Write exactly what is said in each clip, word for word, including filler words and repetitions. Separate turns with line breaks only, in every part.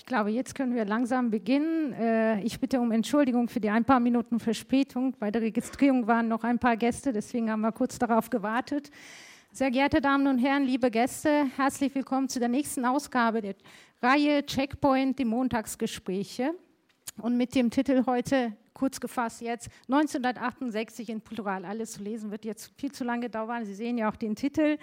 glaube, jetzt können wir langsam beginnen. Ich bitte um Entschuldigung für die ein paar Minuten Verspätung. Bei der Registrierung waren noch ein paar Gäste, deswegen haben wir kurz darauf gewartet. Sehr geehrte Damen und Herren, liebe Gäste, herzlich willkommen zu der nächsten Ausgabe der Reihe Checkpoint, die Montagsgespräche. Und mit dem Titel heute, kurz gefasst jetzt, neunzehnhundertachtundsechzig in Plural. Alles zu lesen wird jetzt viel zu lange dauern. Sie sehen ja auch den Titel.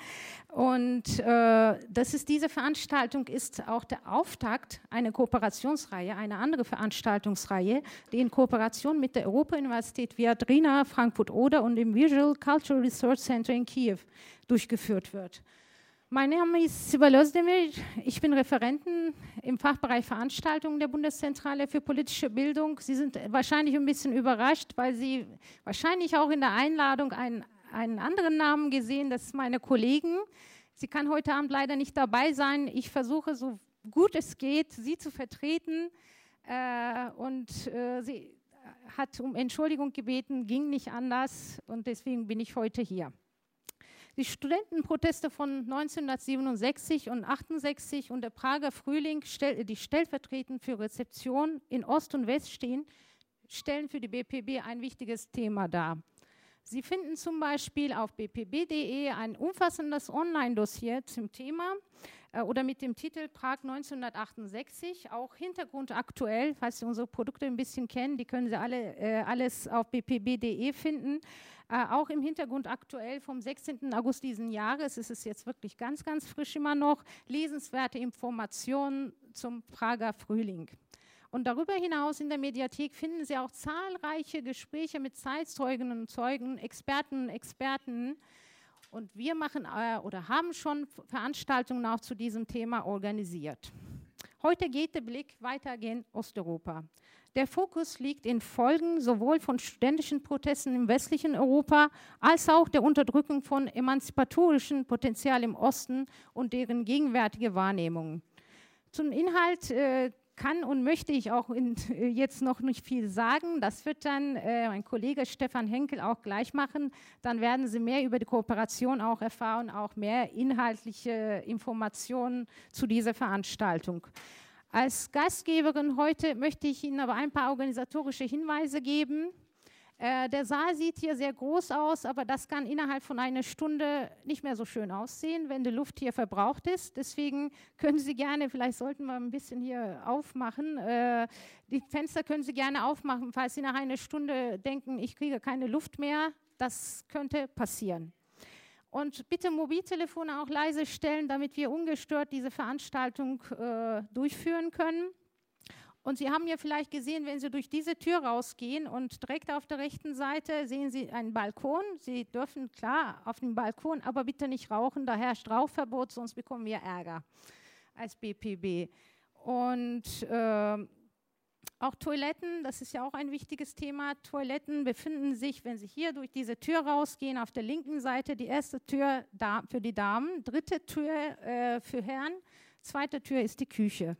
Und äh, das ist, diese Veranstaltung ist auch der Auftakt einer Kooperationsreihe, eine andere Veranstaltungsreihe, die in Kooperation mit der Europa-Universität Viadrina, Frankfurt-Oder und dem Visual Cultural Research Center in Kiew durchgeführt wird. Mein Name ist Sibel Özdemir, ich bin Referentin im Fachbereich Veranstaltungen der Bundeszentrale für politische Bildung. Sie sind wahrscheinlich ein bisschen überrascht, weil Sie wahrscheinlich auch in der Einladung einen, einen anderen Namen gesehen, das ist meine Kollegin. Sie kann heute Abend leider nicht dabei sein. Ich versuche, so gut es geht, sie zu vertreten äh, und äh, sie hat um Entschuldigung gebeten, ging nicht anders und deswegen bin ich heute hier. Die Studentenproteste von neunzehnhundertsiebenundsechzig und achtundsechzig und der Prager Frühling, die stellvertretend für Rezeption in Ost und West stehen, stellen für die B P B ein wichtiges Thema dar. Sie finden zum Beispiel auf b p b punkt d e ein umfassendes Online-Dossier zum Thema äh, oder mit dem Titel Prag neunzehnhundertachtundsechzig, auch Hintergrund aktuell, falls Sie unsere Produkte ein bisschen kennen, die können Sie alle äh, alles auf b p b punkt d e finden. Äh, auch im Hintergrund aktuell vom sechzehnten August diesen Jahres, es ist jetzt wirklich ganz, ganz frisch immer noch, lesenswerte Informationen zum Prager Frühling. Und darüber hinaus in der Mediathek finden Sie auch zahlreiche Gespräche mit Zeitzeuginnen und Zeugen, Experten und Experten. Und wir machen äh, oder haben schon Veranstaltungen auch zu diesem Thema organisiert. Heute geht der Blick weiter gen Osteuropa. Der Fokus liegt in Folgen sowohl von studentischen Protesten im westlichen Europa als auch der Unterdrückung von emanzipatorischem Potenzial im Osten und deren gegenwärtige Wahrnehmung. Zum Inhalt äh, kann und möchte ich auch in, äh, jetzt noch nicht viel sagen. Das wird dann äh, mein Kollege Stefan Henkel auch gleich machen. Dann werden Sie mehr über die Kooperation auch erfahren, auch mehr inhaltliche Informationen zu dieser Veranstaltung. Als Gastgeberin heute möchte ich Ihnen aber ein paar organisatorische Hinweise geben. Äh, der Saal sieht hier sehr groß aus, aber das kann innerhalb von einer Stunde nicht mehr so schön aussehen, wenn die Luft hier verbraucht ist. Deswegen können Sie gerne, vielleicht sollten wir ein bisschen hier aufmachen, äh, die Fenster können Sie gerne aufmachen, falls Sie nach einer Stunde denken, ich kriege keine Luft mehr. Das könnte passieren. Und bitte Mobiltelefone auch leise stellen, damit wir ungestört diese Veranstaltung äh, durchführen können. Und Sie haben ja vielleicht gesehen, wenn Sie durch diese Tür rausgehen und direkt auf der rechten Seite sehen Sie einen Balkon. Sie dürfen klar auf dem Balkon, aber bitte nicht rauchen, da herrscht Rauchverbot, sonst bekommen wir Ärger als B P B. Und äh, auch Toiletten, das ist ja auch ein wichtiges Thema. Toiletten befinden sich, wenn Sie hier durch diese Tür rausgehen, auf der linken Seite die erste Tür da, für die Damen, dritte Tür äh, für Herren, zweite Tür ist die Küche.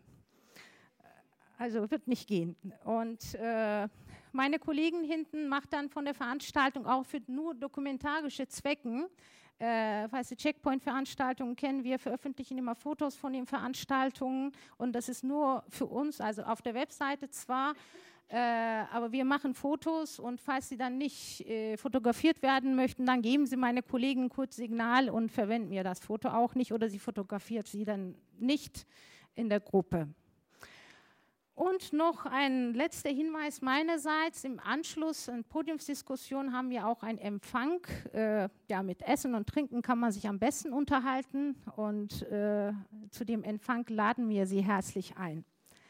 Also wird nicht gehen. Und äh, meine Kollegin hinten macht dann von der Veranstaltung auch für nur dokumentarische Zwecken, Äh, falls Sie Checkpoint-Veranstaltungen kennen, wir veröffentlichen immer Fotos von den Veranstaltungen und das ist nur für uns, also auf der Webseite zwar, äh, aber wir machen Fotos und falls Sie dann nicht äh, fotografiert werden möchten, dann geben Sie meine Kollegen kurz Signal und verwenden mir das Foto auch nicht oder sie fotografiert Sie dann nicht in der Gruppe. Und noch ein letzter Hinweis meinerseits. Im Anschluss an Podiumsdiskussion haben wir auch einen Empfang. Äh, ja, mit Essen und Trinken kann man sich am besten unterhalten. Und äh, zu dem Empfang laden wir Sie herzlich ein.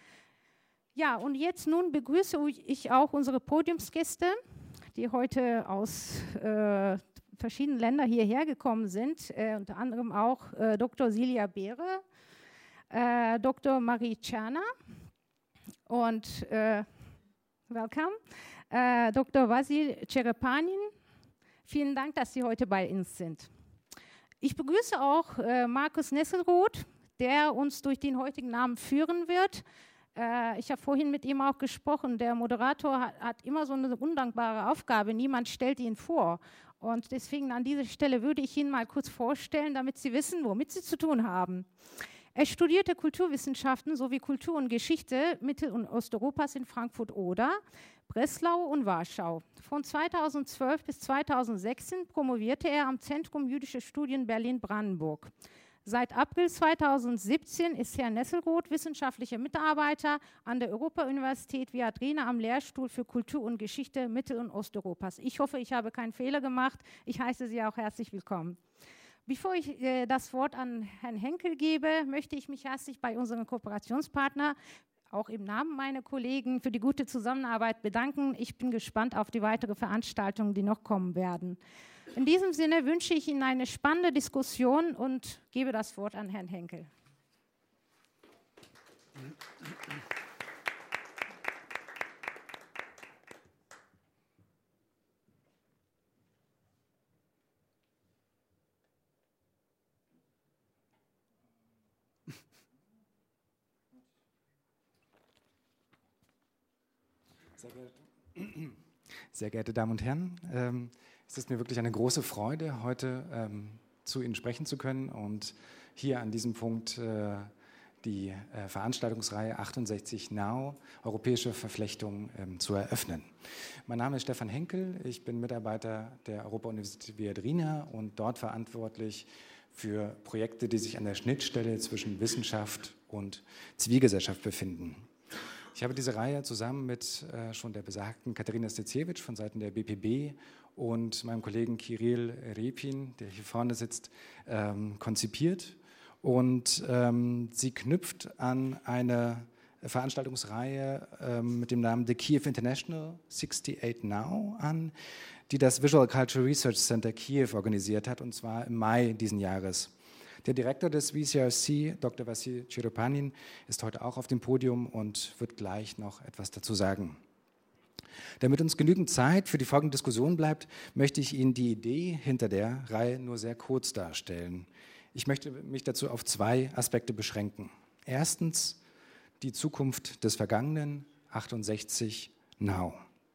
Ja, und jetzt nun begrüße ich auch unsere Podiumsgäste, die heute aus äh, verschiedenen Ländern hierher gekommen sind. Äh, unter anderem auch äh, Doktor Silja Behre, äh, Doktor Marie Czerna, und äh, welcome, äh, Doktor Vasil Cerepanin. Vielen Dank, dass Sie heute bei uns sind. Ich begrüße auch äh, Markus Nesselroth, der uns durch den heutigen Namen führen wird. Äh, ich habe vorhin mit ihm auch gesprochen. Der Moderator hat, hat immer so eine undankbare Aufgabe. Niemand stellt ihn vor. Und deswegen an dieser Stelle würde ich ihn mal kurz vorstellen, damit Sie wissen, womit Sie zu tun haben. Er studierte Kulturwissenschaften sowie Kultur und Geschichte Mittel- und Osteuropas in Frankfurt-Oder, Breslau und Warschau. Von zweitausendzwölf bis zweitausendsechzehn promovierte er am Zentrum Jüdische Studien Berlin-Brandenburg. Seit April zweitausendsiebzehn ist Herr Nesselroth wissenschaftlicher Mitarbeiter an der Europa-Universität Viadrina am Lehrstuhl für Kultur und Geschichte Mittel- und Osteuropas. Ich hoffe, ich habe keinen Fehler gemacht. Ich heiße Sie auch herzlich willkommen. Bevor ich äh, das Wort an Herrn Henkel gebe, möchte ich mich herzlich bei unseren Kooperationspartnern, auch im Namen meiner Kollegen, für die gute Zusammenarbeit bedanken. Ich bin gespannt auf die weiteren Veranstaltungen, die noch kommen werden. In diesem Sinne wünsche ich Ihnen eine spannende Diskussion und gebe das Wort an Herrn Henkel.
Sehr geehrte, sehr geehrte Damen und Herren, ähm, es ist mir wirklich eine große Freude, heute ähm, zu Ihnen sprechen zu können und hier an diesem Punkt äh, die äh, Veranstaltungsreihe achtundsechzig Now, Europäische Verflechtung, ähm, zu eröffnen. Mein Name ist Stefan Henkel, ich bin Mitarbeiter der Europa-Universität Viadrina und dort verantwortlich für Projekte, die sich an der Schnittstelle zwischen Wissenschaft und Zivilgesellschaft befinden. Ich habe diese Reihe zusammen mit äh, schon der besagten Katharina Steciewicz von Seiten der B P B und meinem Kollegen Kirill Repin, der hier vorne sitzt, ähm, konzipiert. Und ähm, sie knüpft an eine Veranstaltungsreihe ähm, mit dem Namen The Kiev International sixty-eight Now an, die das Visual Culture Research Center Kiew organisiert hat, und zwar im Mai diesen Jahres. Der Direktor des V C R C, Doktor Vassil Cherepanin, ist heute auch auf dem Podium und wird gleich noch etwas dazu sagen. Damit uns genügend Zeit für die folgende Diskussion bleibt, möchte ich Ihnen die Idee hinter der Reihe nur sehr kurz darstellen. Ich möchte mich dazu auf zwei Aspekte beschränken. Erstens die Zukunft des Vergangenen, achtundsechzig Now.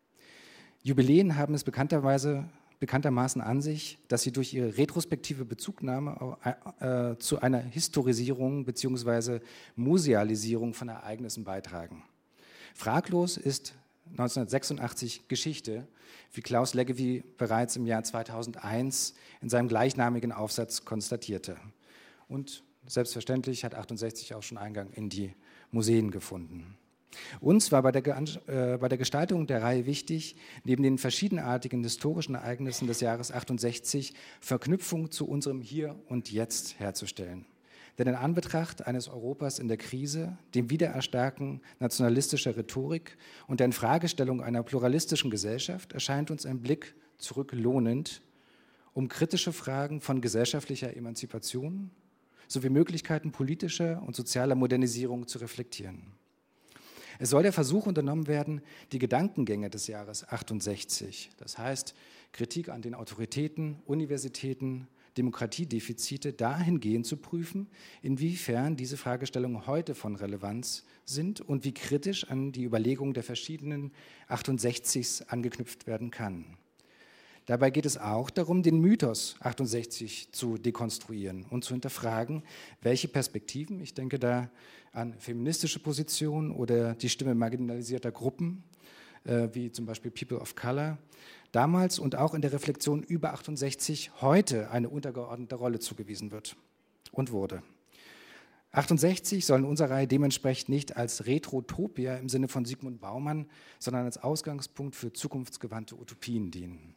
Jubiläen haben es bekannterweise bekanntermaßen an sich, dass sie durch ihre retrospektive Bezugnahme äh, zu einer Historisierung bzw. Musealisierung von Ereignissen beitragen. Fraglos ist neunzehnhundertsechsundachtzig Geschichte, wie Klaus Leggevi bereits im Jahr zweitausendeins in seinem gleichnamigen Aufsatz konstatierte. Und selbstverständlich hat achtundsechzig auch schon Eingang in die Museen gefunden. Uns war bei der, äh, bei der Gestaltung der Reihe wichtig, neben den verschiedenartigen historischen Ereignissen des Jahres achtundsechzig Verknüpfung zu unserem Hier und Jetzt herzustellen. Denn in Anbetracht eines Europas in der Krise, dem Wiedererstarken nationalistischer Rhetorik und der Infragestellung einer pluralistischen Gesellschaft erscheint uns ein Blick zurück lohnend, um kritische Fragen von gesellschaftlicher Emanzipation sowie Möglichkeiten politischer und sozialer Modernisierung zu reflektieren. Es soll der Versuch unternommen werden, die Gedankengänge des Jahres achtundsechzig, das heißt Kritik an den Autoritäten, Universitäten, Demokratiedefizite, dahingehend zu prüfen, inwiefern diese Fragestellungen heute von Relevanz sind und wie kritisch an die Überlegungen der verschiedenen achtundsechzigs angeknüpft werden kann. Dabei geht es auch darum, den Mythos achtundsechzig zu dekonstruieren und zu hinterfragen, welche Perspektiven, ich denke da an feministische Positionen oder die Stimme marginalisierter Gruppen, äh, wie zum Beispiel People of Color, damals und auch in der Reflexion über achtundsechzig heute eine untergeordnete Rolle zugewiesen wird und wurde. achtundsechzig soll in unserer Reihe dementsprechend nicht als Retrotopia im Sinne von Sigmund Baumann, sondern als Ausgangspunkt für zukunftsgewandte Utopien dienen.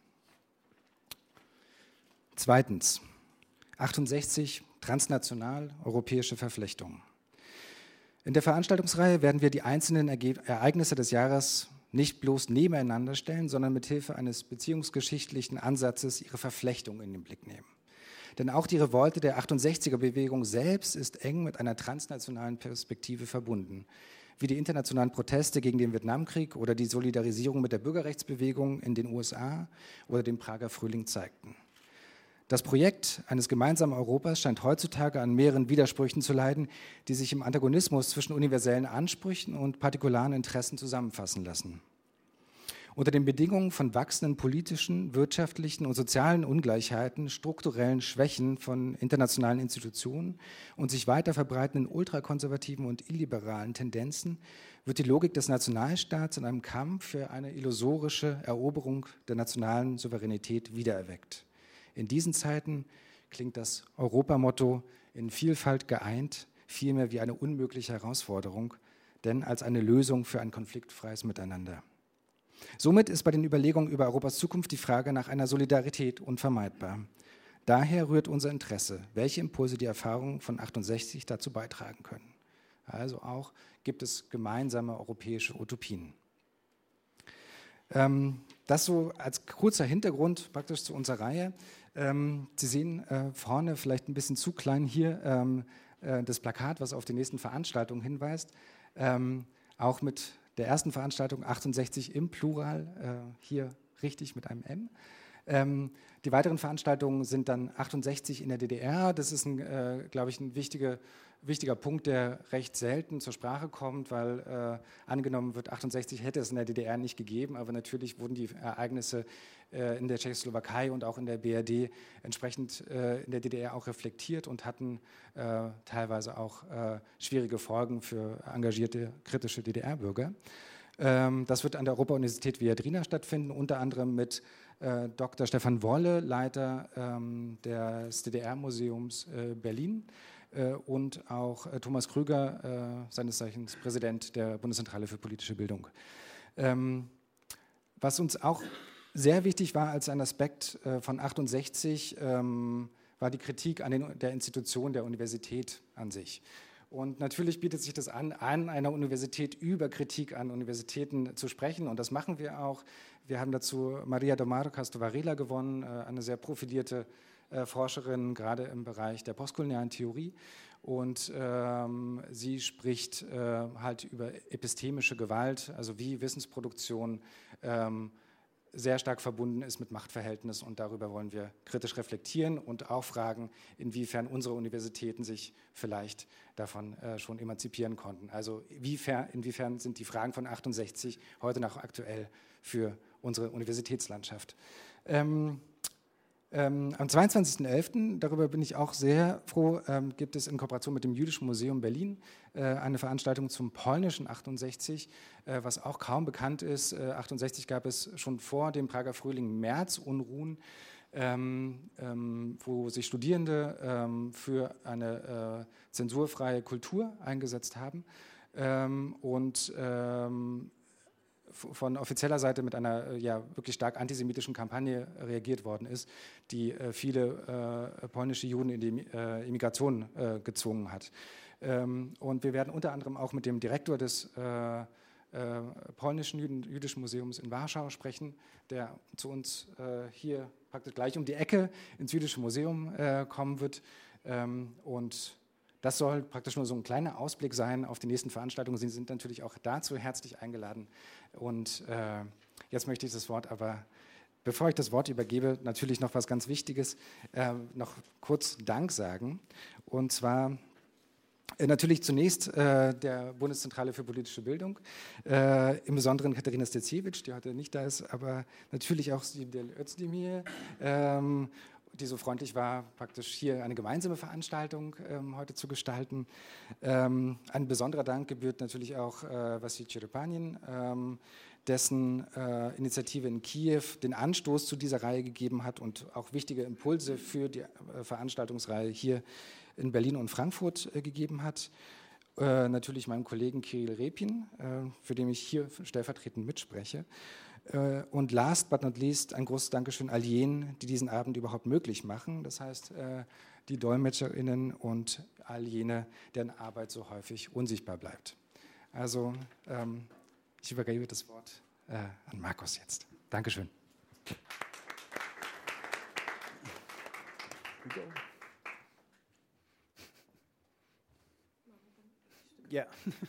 Zweitens, achtundsechzig transnational europäische Verflechtung. In der Veranstaltungsreihe werden wir die einzelnen Ereignisse des Jahres nicht bloß nebeneinander stellen, sondern mithilfe eines beziehungsgeschichtlichen Ansatzes ihre Verflechtung in den Blick nehmen. Denn auch die Revolte der achtundsechziger-Bewegung selbst ist eng mit einer transnationalen Perspektive verbunden, wie die internationalen Proteste gegen den Vietnamkrieg oder die Solidarisierung mit der Bürgerrechtsbewegung in den U S A oder dem Prager Frühling zeigten. Das Projekt eines gemeinsamen Europas scheint heutzutage an mehreren Widersprüchen zu leiden, die sich im Antagonismus zwischen universellen Ansprüchen und partikularen Interessen zusammenfassen lassen. Unter den Bedingungen von wachsenden politischen, wirtschaftlichen und sozialen Ungleichheiten, strukturellen Schwächen von internationalen Institutionen und sich weiter verbreitenden ultrakonservativen und illiberalen Tendenzen wird die Logik des Nationalstaats in einem Kampf für eine illusorische Eroberung der nationalen Souveränität wiedererweckt. In diesen Zeiten klingt das Europamotto in Vielfalt geeint vielmehr wie eine unmögliche Herausforderung, denn als eine Lösung für ein konfliktfreies Miteinander. Somit ist bei den Überlegungen über Europas Zukunft die Frage nach einer Solidarität unvermeidbar. Daher rührt unser Interesse, welche Impulse die Erfahrungen von achtundsechzig dazu beitragen können. Also auch gibt es gemeinsame europäische Utopien. Ähm, das so als kurzer Hintergrund praktisch zu unserer Reihe. Ähm, Sie sehen äh, vorne vielleicht ein bisschen zu klein hier ähm, äh, das Plakat, was auf die nächsten Veranstaltungen hinweist. Ähm, auch mit der ersten Veranstaltung achtundsechzig im Plural, äh, hier richtig mit einem M. Ähm, die weiteren Veranstaltungen sind dann achtundsechzig in der D D R. Das ist, ein, äh, glaube ich, ein wichtiger, wichtiger Punkt, der recht selten zur Sprache kommt, weil äh, angenommen wird, achtundsechzig hätte es in der D D R nicht gegeben, aber natürlich wurden die Ereignisse äh, in der Tschechoslowakei und auch in der B R D entsprechend äh, in der D D R auch reflektiert und hatten äh, teilweise auch äh, schwierige Folgen für engagierte, kritische D D R-Bürger. Ähm, das wird an der Europa-Universität Viadrina stattfinden, unter anderem mit äh, Doktor Stefan Wolle, Leiter ähm, des D D R-Museums äh, Berlin, äh, und auch äh, Thomas Krüger, äh, seines Zeichens Präsident der Bundeszentrale für politische Bildung. Ähm, was uns auch sehr wichtig war als ein Aspekt äh, von achtundsechzig, ähm, war die Kritik an den, der Institution der Universität an sich. Und natürlich bietet sich das an, an einer Universität über Kritik an Universitäten zu sprechen. Und das machen wir auch. Wir haben dazu Maria do Mar Castro Varela gewonnen, eine sehr profilierte Forscherin, gerade im Bereich der postkolonialen Theorie. Und ähm, sie spricht äh, halt über epistemische Gewalt, also wie Wissensproduktion ähm, sehr stark verbunden ist mit Machtverhältnissen, und darüber wollen wir kritisch reflektieren und auch fragen, inwiefern unsere Universitäten sich vielleicht davon äh, schon emanzipieren konnten. Also inwiefern, inwiefern sind die Fragen von achtundsechzig heute noch aktuell für unsere Universitätslandschaft. Ähm, Ähm, am zweiundzwanzigsten elften, darüber bin ich auch sehr froh, ähm, gibt es in Kooperation mit dem Jüdischen Museum Berlin äh, eine Veranstaltung zum polnischen achtundsechzig, äh, was auch kaum bekannt ist. Äh, achtundsechzig gab es schon vor dem Prager Frühling Märzunruhen, ähm, ähm, wo sich Studierende ähm, für eine äh, zensurfreie Kultur eingesetzt haben ähm, und ähm, von offizieller Seite mit einer ja, wirklich stark antisemitischen Kampagne reagiert worden ist, die äh, viele äh, polnische Juden in die äh, Immigration äh, gezwungen hat. Ähm, und wir werden unter anderem auch mit dem Direktor des äh, äh, polnischen Jüden, Jüdischen Museums in Warschau sprechen, der zu uns äh, hier praktisch gleich um die Ecke ins Jüdische Museum äh, kommen wird. Ähm, und das soll praktisch nur so ein kleiner Ausblick sein auf die nächsten Veranstaltungen. Sie sind natürlich auch dazu herzlich eingeladen. Und äh, jetzt möchte ich das Wort aber, bevor ich das Wort übergebe, natürlich noch was ganz Wichtiges, äh, noch kurz Dank sagen. Und zwar äh, natürlich zunächst äh, der Bundeszentrale für politische Bildung, äh, im Besonderen Katharina Stecevich, die heute nicht da ist, aber natürlich auch Sidel Özdemir, ähm, die so freundlich war, praktisch hier eine gemeinsame Veranstaltung ähm, heute zu gestalten. Ähm, ein besonderer Dank gebührt natürlich auch äh, Vassil Cherepanin, ähm, dessen äh, Initiative in Kiew den Anstoß zu dieser Reihe gegeben hat und auch wichtige Impulse für die äh, Veranstaltungsreihe hier in Berlin und Frankfurt äh, gegeben hat. Äh, natürlich meinem Kollegen Kirill Repin, äh, für den ich hier stellvertretend mitspreche. Und last but not least ein großes Dankeschön all jenen, die diesen Abend überhaupt möglich machen. Das heißt, die DolmetscherInnen und all jene, deren Arbeit so häufig unsichtbar bleibt. Also ich übergebe das Wort an Markus jetzt. Dankeschön.
Ja.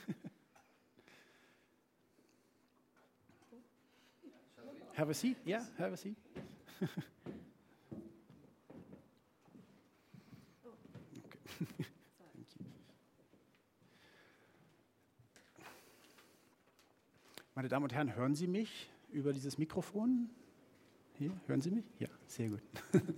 Have a seat? Yeah, have a seat. Okay. Thank you. Meine Damen und Herren, hören Sie mich? über dieses Mikrofon. Hier, hören Sie mich? Ja, sehr gut.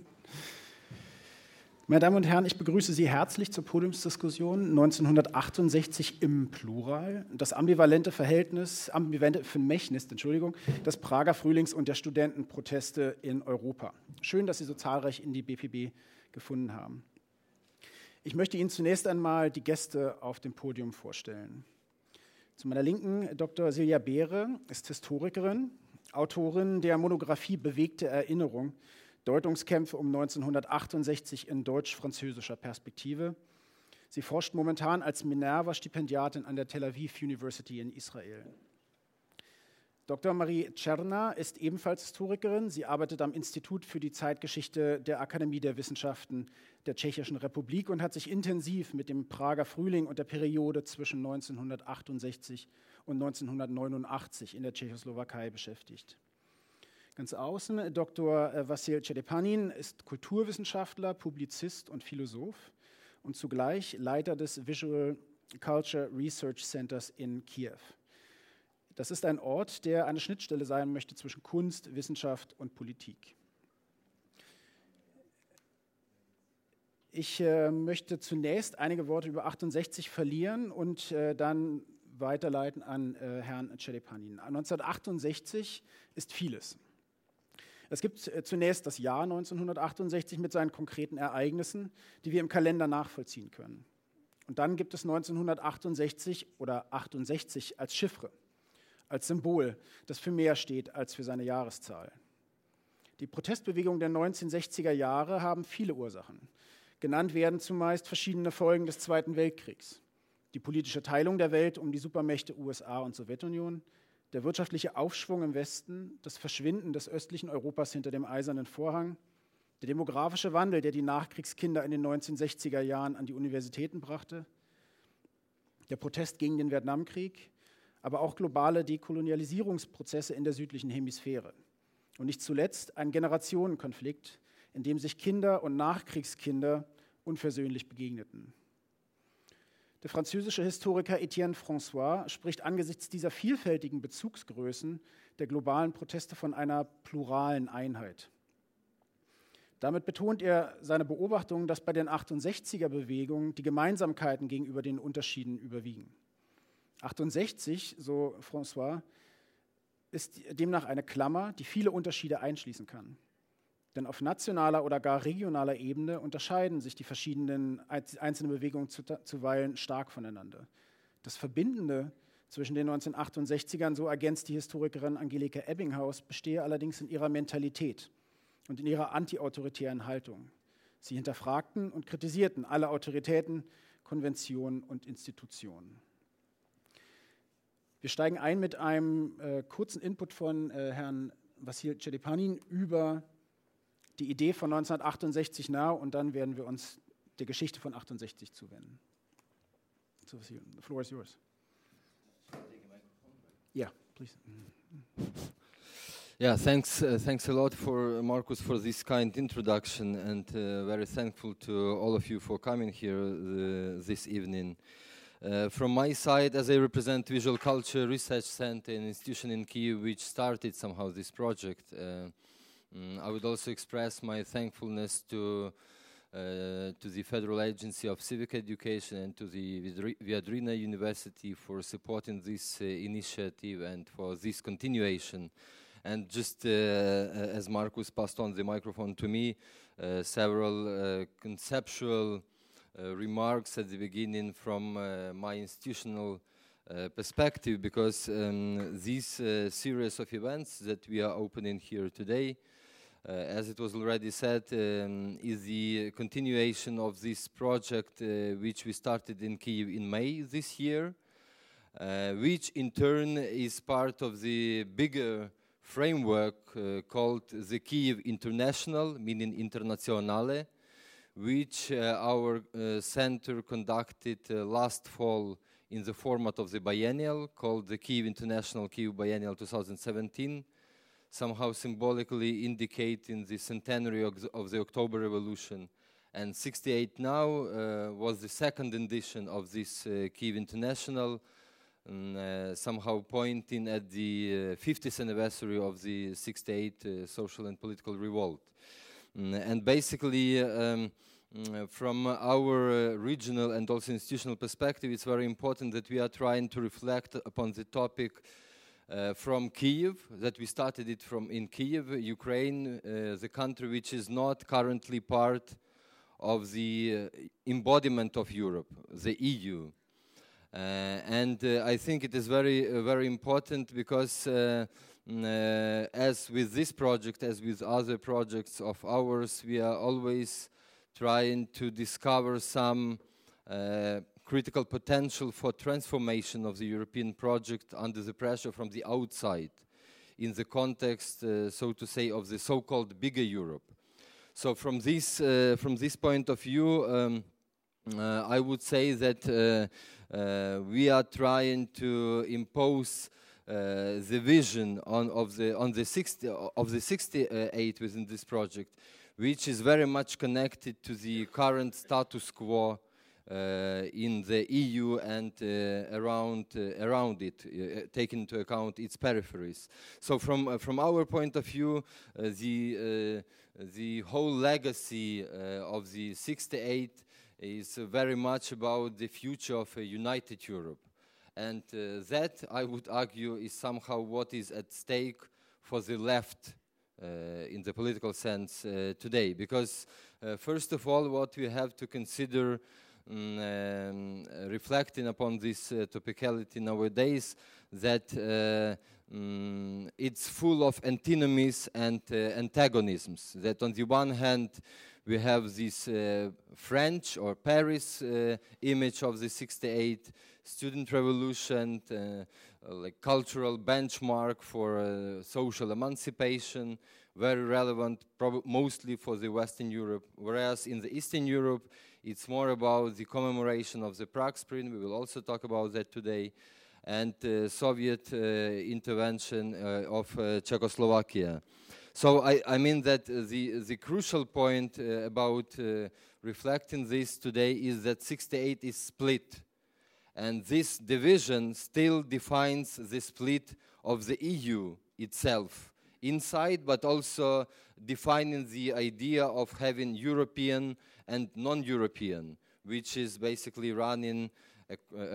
Meine Damen und Herren, ich begrüße Sie herzlich zur Podiumsdiskussion neunzehnhundertachtundsechzig im Plural, das ambivalente Verhältnis, ambivalente Vermächtnis, Entschuldigung, des Prager Frühlings und der Studentenproteste in Europa. Schön, dass Sie so zahlreich in die B P B gefunden haben. Ich möchte Ihnen zunächst einmal die Gäste auf dem Podium vorstellen. Zu meiner Linken Doktor Silja Beere ist Historikerin, Autorin der Monographie Bewegte Erinnerung, Deutungskämpfe um neunzehnhundertachtundsechzig in deutsch-französischer Perspektive. Sie forscht momentan als Minerva-Stipendiatin an der Tel Aviv University in Israel. Doktor Marie Czerna ist ebenfalls Historikerin. Sie arbeitet am Institut für die Zeitgeschichte der Akademie der Wissenschaften der Tschechischen Republik und hat sich intensiv mit dem Prager Frühling und der Periode zwischen neunzehnhundertachtundsechzig und neunzehnhundertneunundachtzig in der Tschechoslowakei beschäftigt. Ganz außen, Doktor Vassil Cedepanin ist Kulturwissenschaftler, Publizist und Philosoph und zugleich Leiter des Visual Culture Research Centers in Kiew. Das ist ein Ort, der eine Schnittstelle sein möchte zwischen Kunst, Wissenschaft und Politik. Ich äh, möchte zunächst einige Worte über achtundsechzig verlieren und äh, dann weiterleiten an äh, Herrn Cedepanin. neunzehnhundertachtundsechzig ist vieles. Es gibt zunächst das Jahr neunzehnhundertachtundsechzig mit seinen konkreten Ereignissen, die wir im Kalender nachvollziehen können. Und dann gibt es neunzehnhundertachtundsechzig oder achtundsechzig als Chiffre, als Symbol, das für mehr steht als für seine Jahreszahl. Die Protestbewegungen der neunzehnhundertsechziger Jahre haben viele Ursachen. Genannt werden zumeist verschiedene Folgen des Zweiten Weltkriegs. Die politische Teilung der Welt um die Supermächte U S A und Sowjetunion, der wirtschaftliche Aufschwung im Westen, das Verschwinden des östlichen Europas hinter dem Eisernen Vorhang, der demografische Wandel, der die Nachkriegskinder in den neunzehnhundertsechziger Jahren an die Universitäten brachte, der Protest gegen den Vietnamkrieg, aber auch globale Dekolonialisierungsprozesse in der südlichen Hemisphäre. Und nicht zuletzt ein Generationenkonflikt, in dem sich Kinder und Nachkriegskinder unversöhnlich begegneten. Der französische Historiker Etienne François spricht angesichts dieser vielfältigen Bezugsgrößen der globalen Proteste von einer pluralen Einheit. Damit betont er seine Beobachtung, dass bei den achtundsechziger-Bewegungen die Gemeinsamkeiten gegenüber den Unterschieden überwiegen. achtundsechzig, so François, ist demnach eine Klammer, die viele Unterschiede einschließen kann. Denn auf nationaler oder gar regionaler Ebene unterscheiden sich die verschiedenen einzelnen Bewegungen zuweilen stark voneinander. Das Verbindende zwischen den neunzehnhundertachtundsechzigern, so ergänzt die Historikerin Angelika Ebbinghaus, bestehe allerdings in ihrer Mentalität und in ihrer antiautoritären Haltung. Sie hinterfragten und kritisierten alle Autoritäten, Konventionen und Institutionen. Wir steigen ein mit einem äh, kurzen Input von äh, Herrn Vassil Cedepanin über die Idee von neunzehnhundertachtundsechzig Now und dann werden wir uns der Geschichte von achtundsechzig zuwenden. So, the floor is yours. Yeah, please.
Yeah, thanks, uh, thanks a lot for Marcus for this kind introduction, and uh, very thankful to all of you for coming here uh, this evening. Uh, from my side, as I represent Visual Culture Research Center, an institution in Kyiv which started somehow this project, uh, mm, I would also express my thankfulness to uh, to the Federal Agency of Civic Education and to the Viadrina University for supporting this uh, initiative and for this continuation. And just uh, as Marcus passed on the microphone to me, uh, several uh, conceptual uh, remarks at the beginning from uh, my institutional uh, perspective, because um, this uh, series of events that we are opening here today, uh, as it was already said, um, is the continuation of this project uh, which we started in Kyiv in May this year, uh, which in turn is part of the bigger framework uh, called the Kyiv International, meaning Internazionale, which uh, our uh, center conducted uh, last fall in the format of the biennial called the Kyiv International Kyiv Biennial twenty seventeen, somehow symbolically indicating the centenary of the, of the October Revolution. And sixty-eight Now uh, was the second edition of this uh, Kyiv International, and, uh, somehow pointing at the uh, fiftieth anniversary of the sixty-eight uh, social and political revolt. Mm, and basically, um, mm, from our uh, regional and also institutional perspective, it's very important that we are trying to reflect upon the topic uh, from Kyiv, that we started it from in Kyiv, Ukraine, uh, the country which is not currently part of the uh, embodiment of Europe, the E U. Uh, and uh, I think it is very, uh, very important because uh, uh, as with this project, as with other projects of ours, we are always trying to discover some uh, critical potential for transformation of the European project under the pressure from the outside, in the context, uh, so to say, of the so-called bigger Europe. So from this, uh, from this point of view, um, uh, I would say that uh, uh, we are trying to impose uh, the vision on of the on the sixty of the sixty-eight within this project, which is very much connected to the current status quo uh, in the E U and uh, around uh, around it, uh, taking into account its peripheries. So from uh, from our point of view, uh, the uh, the whole legacy uh, of the sixty-eight is uh, very much about the future of a united Europe. And uh, that, I would argue, is somehow what is at stake for the left uh, in the political sense uh, today. Because, uh, first of all, what we have to consider um, um, reflecting upon this uh, topicality nowadays, that uh, Mm, it's full of antinomies and uh, antagonisms. That on the one hand, we have this uh, French or Paris uh, image of the sixty-eight student revolution, uh, like cultural benchmark for uh, social emancipation, very relevant, prob mostly for the Western Europe. Whereas in the Eastern Europe, it's more about the commemoration of the Prague Spring. We will also talk about that today. And uh, Soviet uh, intervention uh, of uh, Czechoslovakia. So I, I mean that uh, the, the crucial point uh, about uh, reflecting this today is that sixty-eight is split. And this division still defines the split of the E U itself, inside, but also defining the idea of having European and non-European, which is basically running Uh,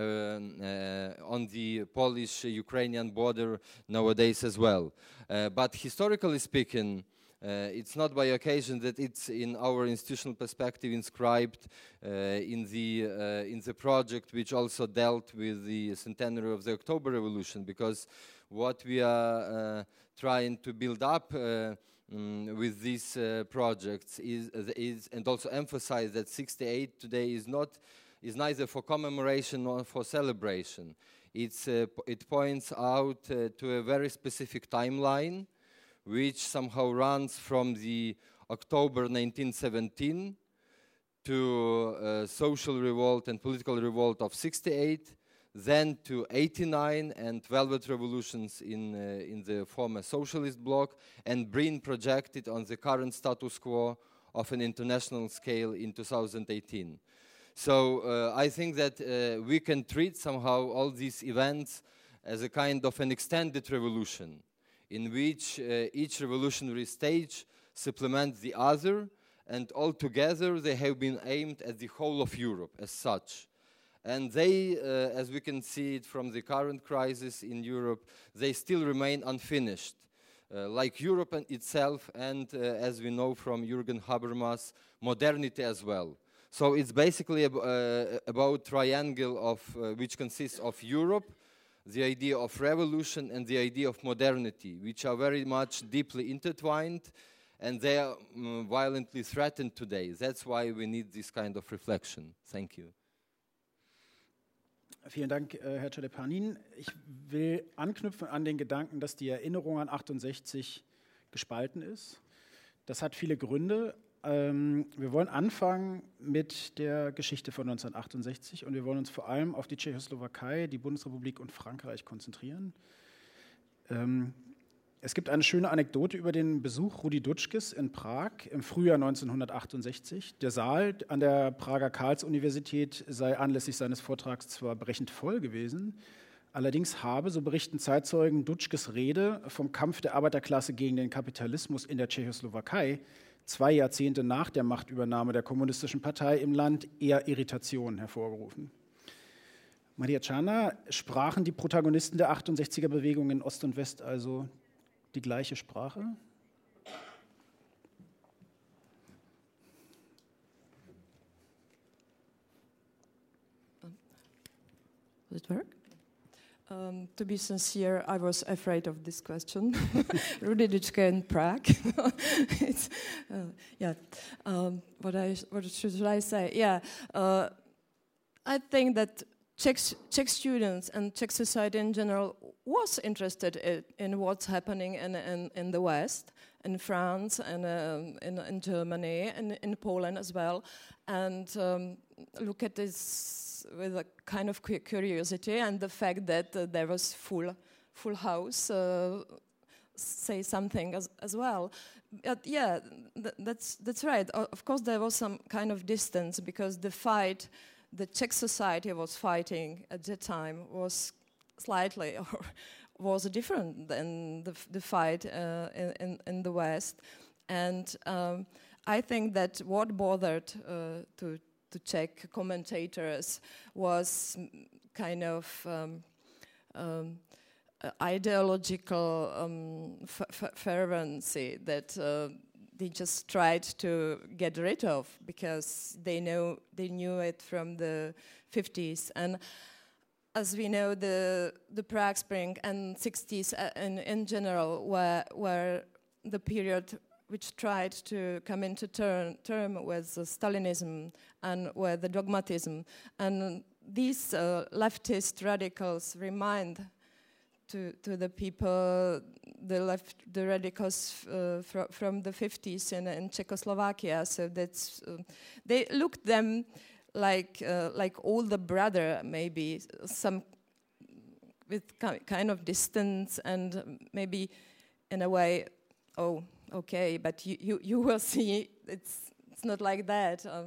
uh, on the Polish-Ukrainian border nowadays as well. Uh, but historically speaking, uh, it's not by occasion that it's in our institutional perspective inscribed uh, in the uh, in the project which also dealt with the centenary of the October Revolution, because what we are uh, trying to build up uh, um, with these uh, projects is, is and also emphasize that sixty-eight today is not is neither for commemoration nor for celebration. It's, uh, it points out uh, to a very specific timeline, which somehow runs from the October nineteen seventeen to uh, social revolt and political revolt of sixty-eight, then to eighty-nine and Velvet revolutions in, uh, in the former socialist bloc, and being projected on the current status quo of an international scale in two thousand eighteen. So uh, I think that uh, we can treat somehow all these events as a kind of an extended revolution, in which uh, each revolutionary stage supplements the other, and altogether they have been aimed at the whole of Europe as such. And they, uh, as we can see it from the current crisis in Europe, they still remain unfinished. Uh, like Europe itself, and uh, as we know from Jürgen Habermas, modernity as well. So it's basically ab uh, about triangle of uh, which consists of Europe, the idea of revolution, and the idea of modernity, which are very much deeply intertwined, and they are um, violently threatened today. That's why we need this kind of reflection. Thank you.
Vielen Dank, äh, Herr Czelepanin. Ich will anknüpfen an den Gedanken, dass die Erinnerung an achtundsechzig gespalten ist. Das hat viele Gründe. Ähm, wir wollen anfangen mit der Geschichte von neunzehnhundertachtundsechzig und wir wollen uns vor allem auf die Tschechoslowakei, die Bundesrepublik und Frankreich konzentrieren. Ähm, es gibt eine schöne Anekdote über den Besuch Rudi Dutschkes in Prag im Frühjahr neunzehnhundertachtundsechzig. Der Saal an der Prager Karls-Universität sei anlässlich seines Vortrags zwar brechend voll gewesen, Allerdings habe, so berichten Zeitzeugen, Dutschkes Rede vom Kampf der Arbeiterklasse gegen den Kapitalismus in der Tschechoslowakei zwei Jahrzehnte nach der Machtübernahme der Kommunistischen Partei im Land eher Irritationen hervorgerufen. Maria Čana, sprachen die Protagonisten der achtundsechziger-Bewegung in Ost und West also die gleiche Sprache?
Does it work? Um, to be sincere, I was afraid of this question. Rudi Dutschke in Prague. it's, uh, yeah. Um, what I what should I say? Yeah. Uh, I think that Czech, Czech students and Czech society in general was interested in, in what's happening in, in in the West, in France, and um, in in Germany, and in Poland as well, and um, look at this with a kind of curiosity, and the fact that uh, there was full, full house uh, say something as, as well. But yeah, th that's that's right. O of course, there was some kind of distance because the fight, the Czech society was fighting at that time was slightly or was different than the, the fight uh, in, in in the West, and um, I think that what bothered uh, to to Czech commentators was kind of um, um, uh, ideological um, fervency that uh, they just tried to get rid of because they know they knew it from the fifties. And as we know, the the Prague Spring and sixties uh, in, in general were, were the period which tried to come into term, term with uh, Stalinism and with the dogmatism. And these uh, leftist radicals remind to, to the people, the left, the radicals uh, fr from the fifties in, in Czechoslovakia. So that's, uh, they looked them like, uh, like older brother, maybe, some with ki kind of distance and maybe in a way, oh, okay, but you, you, you will see it's it's not like that. Um,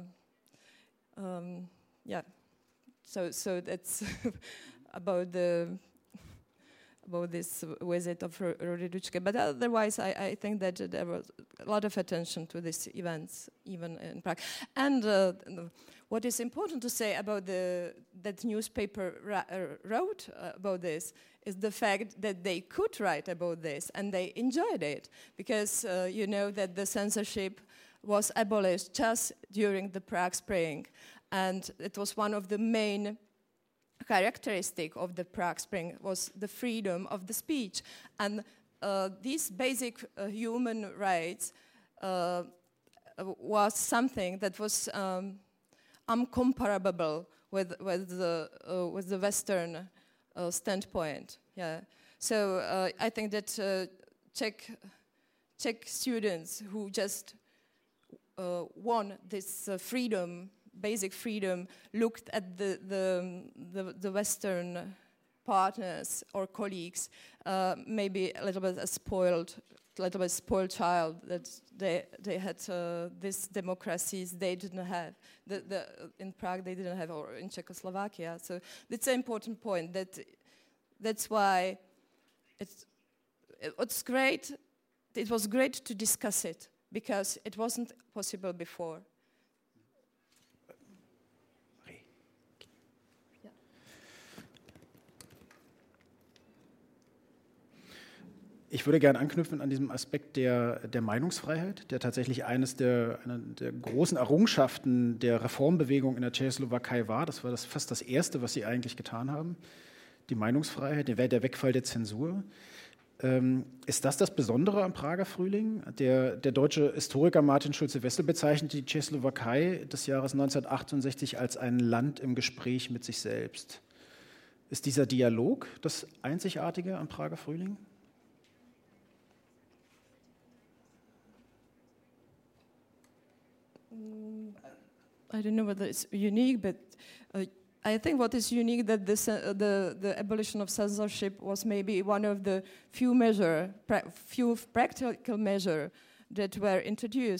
um, yeah, so so that's about the about this visit of Rudi Dutschke. But otherwise, I, I think that there was a lot of attention to these events, even in Prague. And uh, what is important to say about the that newspaper ra uh, wrote uh, about this is the fact that they could write about this and they enjoyed it because uh, you know that the censorship was abolished just during the Prague Spring, and it was one of the main characteristic of the Prague Spring was the freedom of the speech, and uh, these basic uh, human rights uh, was something that was um, uncomparable with with the uh, with the Western uh, standpoint. Yeah, so uh, I think that uh, Czech Czech students who just uh, won this uh, freedom. Basic freedom, looked at the the, the, the Western partners or colleagues, uh, maybe a little bit a spoiled, a little bit spoiled child that they they had uh, these democracies they didn't have. The, the, in Prague they didn't have, or in Czechoslovakia. So it's an important point. That that's why it's it's great. It was great to discuss it because it wasn't possible before.
Ich würde gerne anknüpfen an diesem Aspekt der, der Meinungsfreiheit, der tatsächlich eines der, eine der großen Errungenschaften der Reformbewegung in der Tschechoslowakei war. Das war das, fast das Erste, was sie eigentlich getan haben, die Meinungsfreiheit, der, der Wegfall der Zensur. Ähm, ist das das Besondere am Prager Frühling? Der, der deutsche Historiker Martin Schulze-Wessel bezeichnet die Tschechoslowakei des Jahres neunzehnhundertachtundsechzig als ein Land im Gespräch mit sich selbst. Ist dieser Dialog das Einzigartige am Prager Frühling?
I don't know whether it's unique, but uh, I think what is unique that this, uh, the the abolition of censorship was maybe one of the few measure, pra few practical measure that were introduced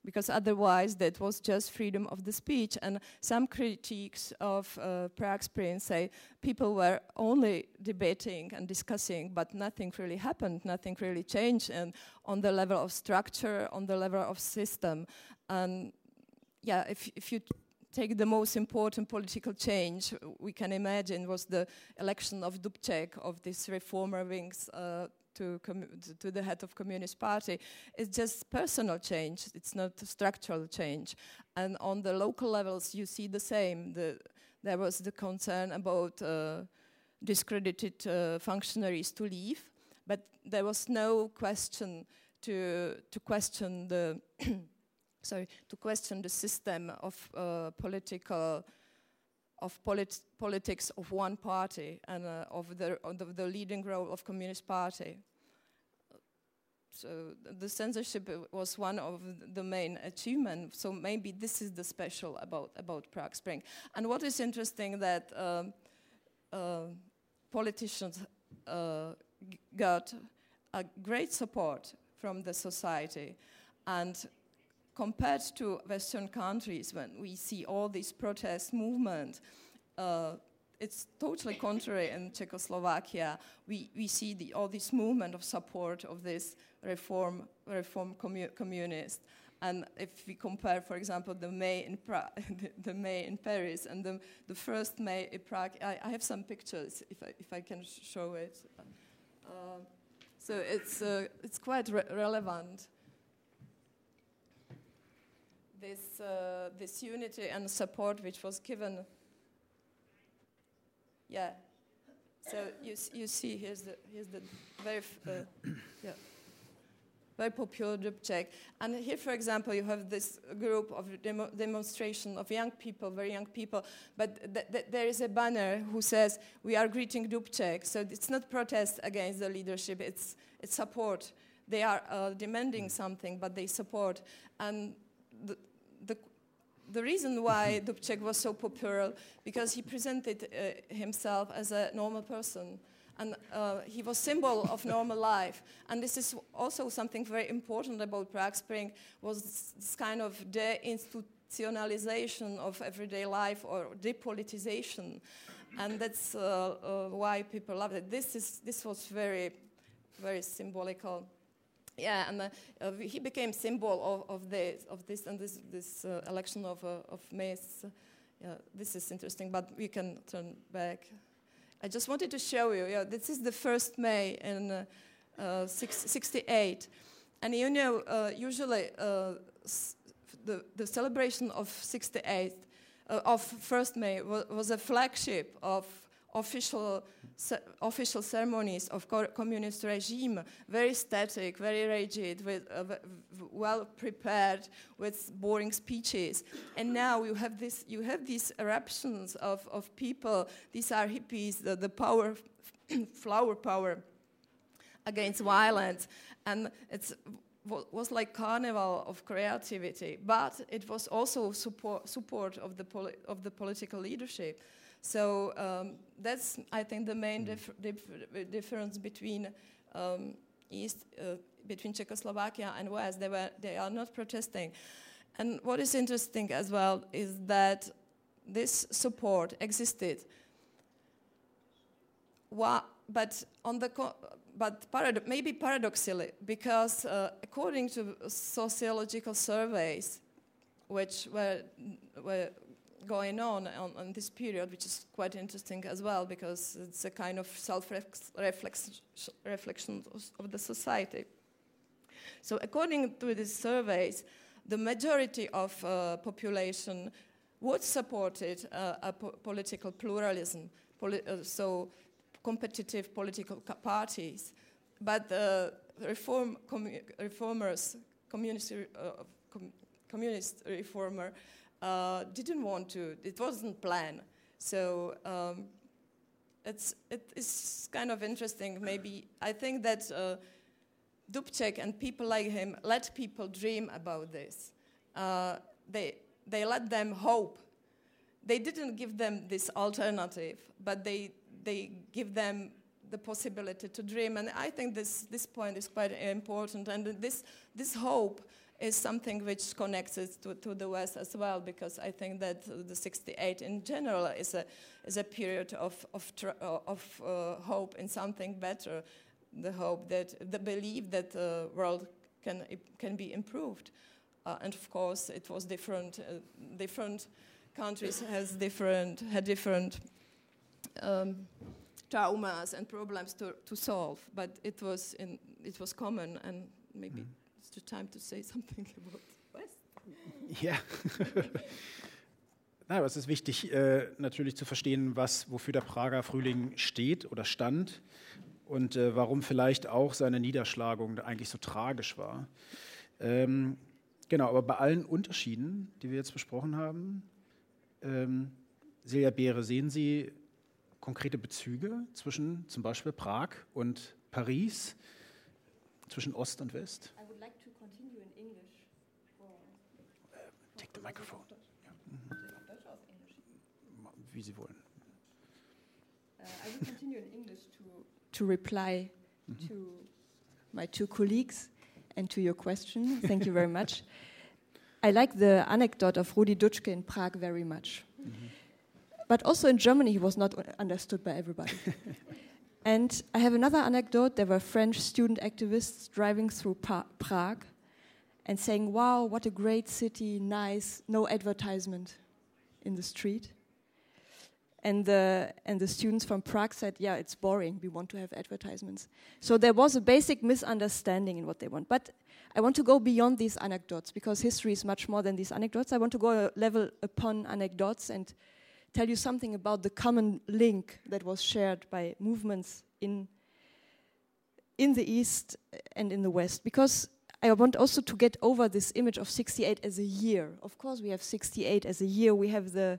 because otherwise that was just freedom of the speech. And some critiques of uh, Prague Spring say people were only debating and discussing, but nothing really happened, nothing really changed, and on the level of structure, on the level of system. And yeah, if, if you take the most important political change we can imagine was the election of Dubček, of this reformer wings, uh, To, to the head of Communist Party. It's just personal change, it's not structural change. And on the local levels you see the same. The, there was the concern about uh, discredited uh, functionaries to leave, but there was no question to, to question the sorry, to question the system of uh, political of polit politics of one party and uh, of, the, of the leading role of Communist Party. So the censorship was one of the main achievements. So maybe this is the special about, about Prague Spring. And what is interesting that um, uh, politicians uh, got a great support from the society. And compared to Western countries, when we see all these protest movements, uh, it's totally contrary in Czechoslovakia. We, we see the, all this movement of support of this reform, reform commu communist. And if we compare, for example, the May in, pra the, the May in Paris and the, the first May in Prague, I, I have some pictures, if I, if I can sh show it. Uh, so it's, uh, it's quite re relevant. This, uh, this unity and support which was given, yeah. So you you see here's the here's the very uh, yeah very popular Dubček, and here, for example, you have this group of demo demonstration of young people, very young people, but th th there is a banner who says we are greeting Dubček. So it's not protest against the leadership; it's it's support. They are uh, demanding something, but they support. And the the The reason why Dubček was so popular, because he presented uh, himself as a normal person, and uh, he was symbol of normal life. And this is also something very important about Prague Spring, was this, this kind of deinstitutionalization of everyday life, or depolitization, and that's uh, uh, why people loved it. This is this was very, very symbolical. Yeah, and uh, uh, he became symbol of, of this, of this, and this this uh, election of uh, of May. Uh, yeah, this is interesting, but we can turn back. I just wanted to show you. Yeah, this is the first May in uh, uh, sixty-eight, and you know, uh, usually uh, the the celebration of sixty-eight uh, of first May was, was a flagship of official. Official ceremonies of co communist regime, very static, very rigid, with uh, well prepared, with boring speeches. And now you have this, you have these eruptions of, of people. These are hippies, the, the power, flower power against violence, and it's was like carnival of creativity. But it was also support support of the poli of the political leadership. So um, that's, I think, the main dif dif difference between um, East, uh, between Czechoslovakia and West. They were, they are not protesting. And what is interesting as well is that this support existed. Wha but on the co but parad maybe paradoxically, because uh, according to sociological surveys, which were were going on, on on this period, which is quite interesting as well, because it's a kind of self-reflection of the society. So according to these surveys, the majority of uh, population would support it, uh, a po political pluralism, poli uh, so competitive political parties. But the reform commu reformers, communist, uh, com communist reformer, Uh, didn't want to, it wasn't planned. So um, it's, it is kind of interesting. Maybe, I think that uh, Dubček and people like him let people dream about this. Uh, they, they let them hope. They didn't give them this alternative, but they, they give them the possibility to dream. And I think this, this point is quite important. And this, this hope is something which connects us to, to the West as well, because I think that the sixty-eight in general is a is a period of of, tr- of uh, hope in something better, the hope that the belief that the world can can be improved, uh, and of course it was different. Uh, different countries has different had different um, traumas and problems to, to solve, but it was in it was common, and maybe. Mm. It's the time to say something about West.
Ja. Na, aber es ist wichtig, äh, natürlich zu verstehen, was, wofür der Prager Frühling steht oder stand und äh, warum vielleicht auch seine Niederschlagung eigentlich so tragisch war. Ähm, genau, aber bei allen Unterschieden, die wir jetzt besprochen haben, ähm, Silja Beere, sehen Sie konkrete Bezüge zwischen zum Beispiel Prag und Paris, zwischen Ost und West? Take the microphone. Ja. Mhm. Wie Sie wollen.
Uh, I will continue in English to, to reply mm-hmm. to my two colleagues and to your question. Thank you very much. I like the anecdote of Rudi Dutschke in Prague very much. Mm-hmm. But also in Germany, he was not understood by everybody. And I have another anecdote. There were French student activists driving through pa- Prague and saying, wow, what a great city, nice, no advertisement in the street. And the, and the students from Prague said, yeah, it's boring, we want to have advertisements. So there was a basic misunderstanding in what they want. But I want to go beyond these anecdotes, because history is much more than these anecdotes. I want to go a level upon anecdotes and tell you something about the common link that was shared by movements in, in the East and in the West. Because I want also to get over this image of sixty-eight as a year. Of course, we have sixty-eight as a year. We have the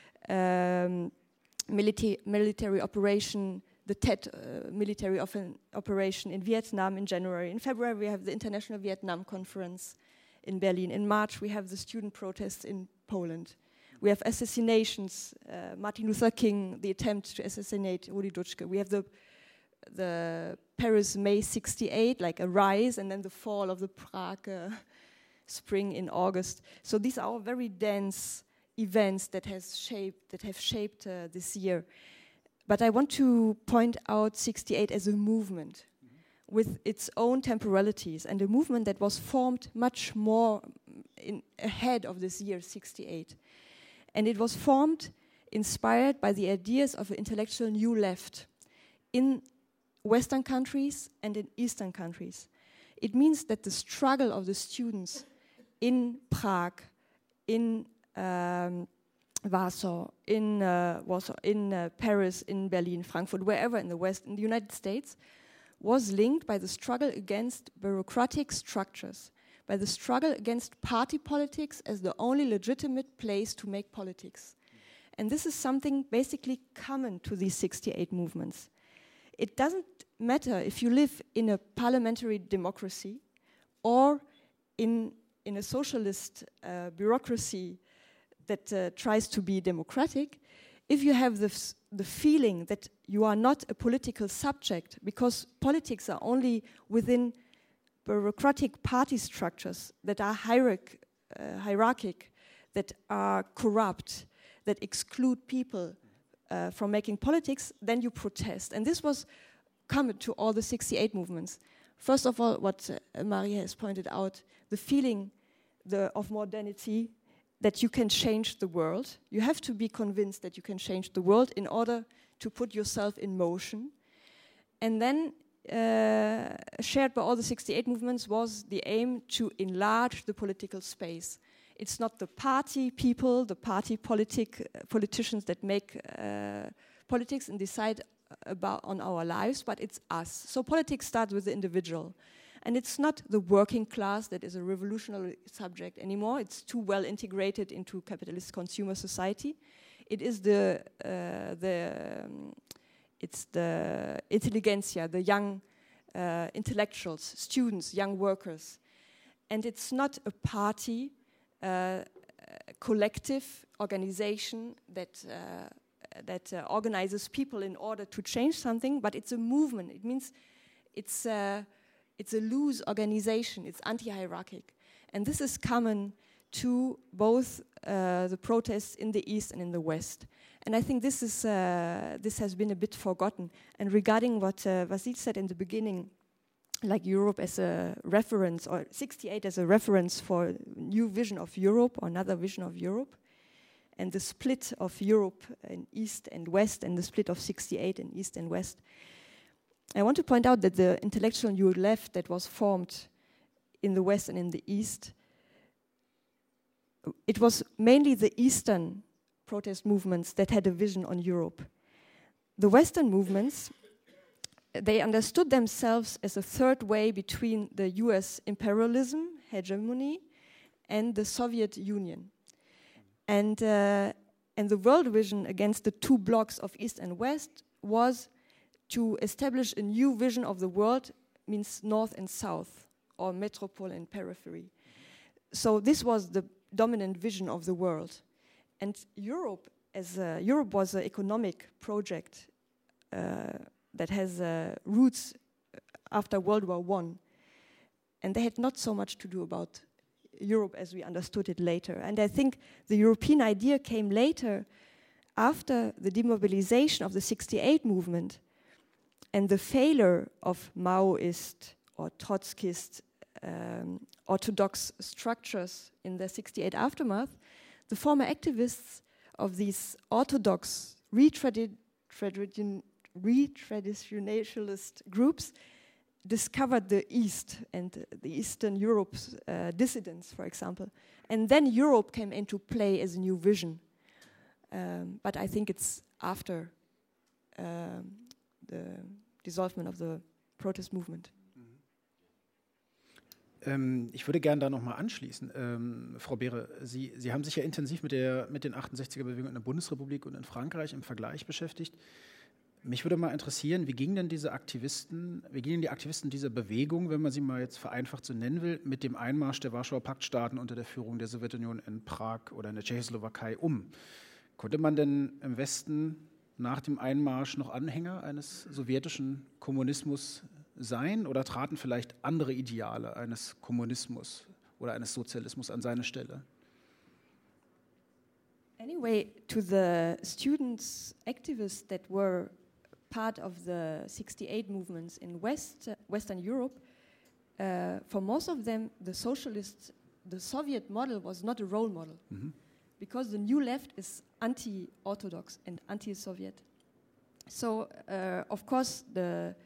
um, milita- military operation, the Tet uh, military of- operation in Vietnam in January. In February, we have the International Vietnam Conference in Berlin. In March, we have the student protests in Poland. We have assassinations, uh, Martin Luther King, the attempt to assassinate Rudi Dutschke. We have the the Paris May sixty-eight, like a rise, and then the fall of the Prague uh, spring in August. So these are all very dense events that has shaped that have shaped uh, this year. But I want to point out sixty-eight as a movement mm-hmm. with its own temporalities, and a movement that was formed much more in, ahead of this year sixty-eight. And it was formed, inspired by the ideas of an intellectual new left in Western countries and in Eastern countries. It means that the struggle of the students in Prague, in um, Warsaw, in uh, Warsaw, in uh, Paris, in Berlin, Frankfurt, wherever in the West, in the United States, was linked by the struggle against bureaucratic structures, by the struggle against party politics as the only legitimate place to make politics. And this is something basically common to these sixty-eight movements. It doesn't matter if you live in a parliamentary democracy or in, in a socialist uh, bureaucracy that uh, tries to be democratic. If you have the, f- the feeling that you are not a political subject, because politics are only within bureaucratic party structures that are hierarch- uh, hierarchic, that are corrupt, that exclude people uh, from making politics, then you protest. And this was common to all the sixty-eight movements. First of all, what uh, Maria has pointed out, the feeling the, of modernity, that you can change the world. You have to be convinced that you can change the world in order to put yourself in motion. And then Uh, shared by all the sixty-eight movements was the aim to enlarge the political space. It's not the party people, the party politic uh, politicians that make uh, politics and decide about on our lives, but it's us. So politics starts with the individual. And it's not the working class that is a revolutionary subject anymore. It's too well integrated into capitalist consumer society. It is the uh, the um, It's the intelligentsia, the young uh, intellectuals, students, young workers. And it's not a party, uh, a collective organization that, uh, that uh, organizes people in order to change something, but it's a movement. It means it's, uh, it's a loose organization. It's anti-hierarchic. And this is common to both uh, the protests in the East and in the West. And I think this is uh, this has been a bit forgotten. And regarding what uh, Vasil said in the beginning, like Europe as a reference, or sixty-eight as a reference for a new vision of Europe, or another vision of Europe, and the split of Europe in East and West, and the split of sixty-eight in East and West. I want to point out that the intellectual new left that was formed in the West and in the East, it was mainly the Eastern protest movements that had a vision on Europe. The Western movements, they understood themselves as a third way between the U S imperialism, hegemony, and the Soviet Union. And, uh, and the world vision against the two blocks of East and West was to establish a new vision of the world, means North and South, or metropole and periphery. So this was the dominant vision of the world. And Europe, as a, Europe was an economic project uh, that has uh, roots after World War One. And they had not so much to do about Europe as we understood it later. And I think the European idea came later, after the demobilization of the sixty-eight movement and the failure of Maoist or Trotskyist um, orthodox structures in the sixty-eight aftermath. The former activists of these orthodox retradi- tradition, retraditionalist groups discovered the East and uh, the Eastern Europe's uh, dissidents, for example. And then Europe came into play as a new vision. Um, but I think it's after um, the dissolvement of the protest movement.
Ähm, ich würde gerne da nochmal anschließen. Ähm, Frau Behre, Sie, Sie haben sich ja intensiv mit, der, mit den achtundsechziger-Bewegungen in der Bundesrepublik und in Frankreich im Vergleich beschäftigt. Mich würde mal interessieren, wie gingen denn diese Aktivisten, wie gingen die Aktivisten dieser Bewegung, wenn man sie mal jetzt vereinfacht so nennen will, mit dem Einmarsch der Warschauer Paktstaaten unter der Führung der Sowjetunion in Prag oder in der Tschechoslowakei um? Konnte man denn im Westen nach dem Einmarsch noch Anhänger eines sowjetischen Kommunismus sein oder traten vielleicht andere Ideale eines Kommunismus oder eines Sozialismus an seine Stelle?
Anyway, to the students, activists that were part of the sixty-eight movements in West, uh, Western Europe, uh, for most of them, the socialist, the Soviet model was not a role model, mm-hmm. because the new left is anti-Orthodox and anti-Soviet. So, uh, of course, the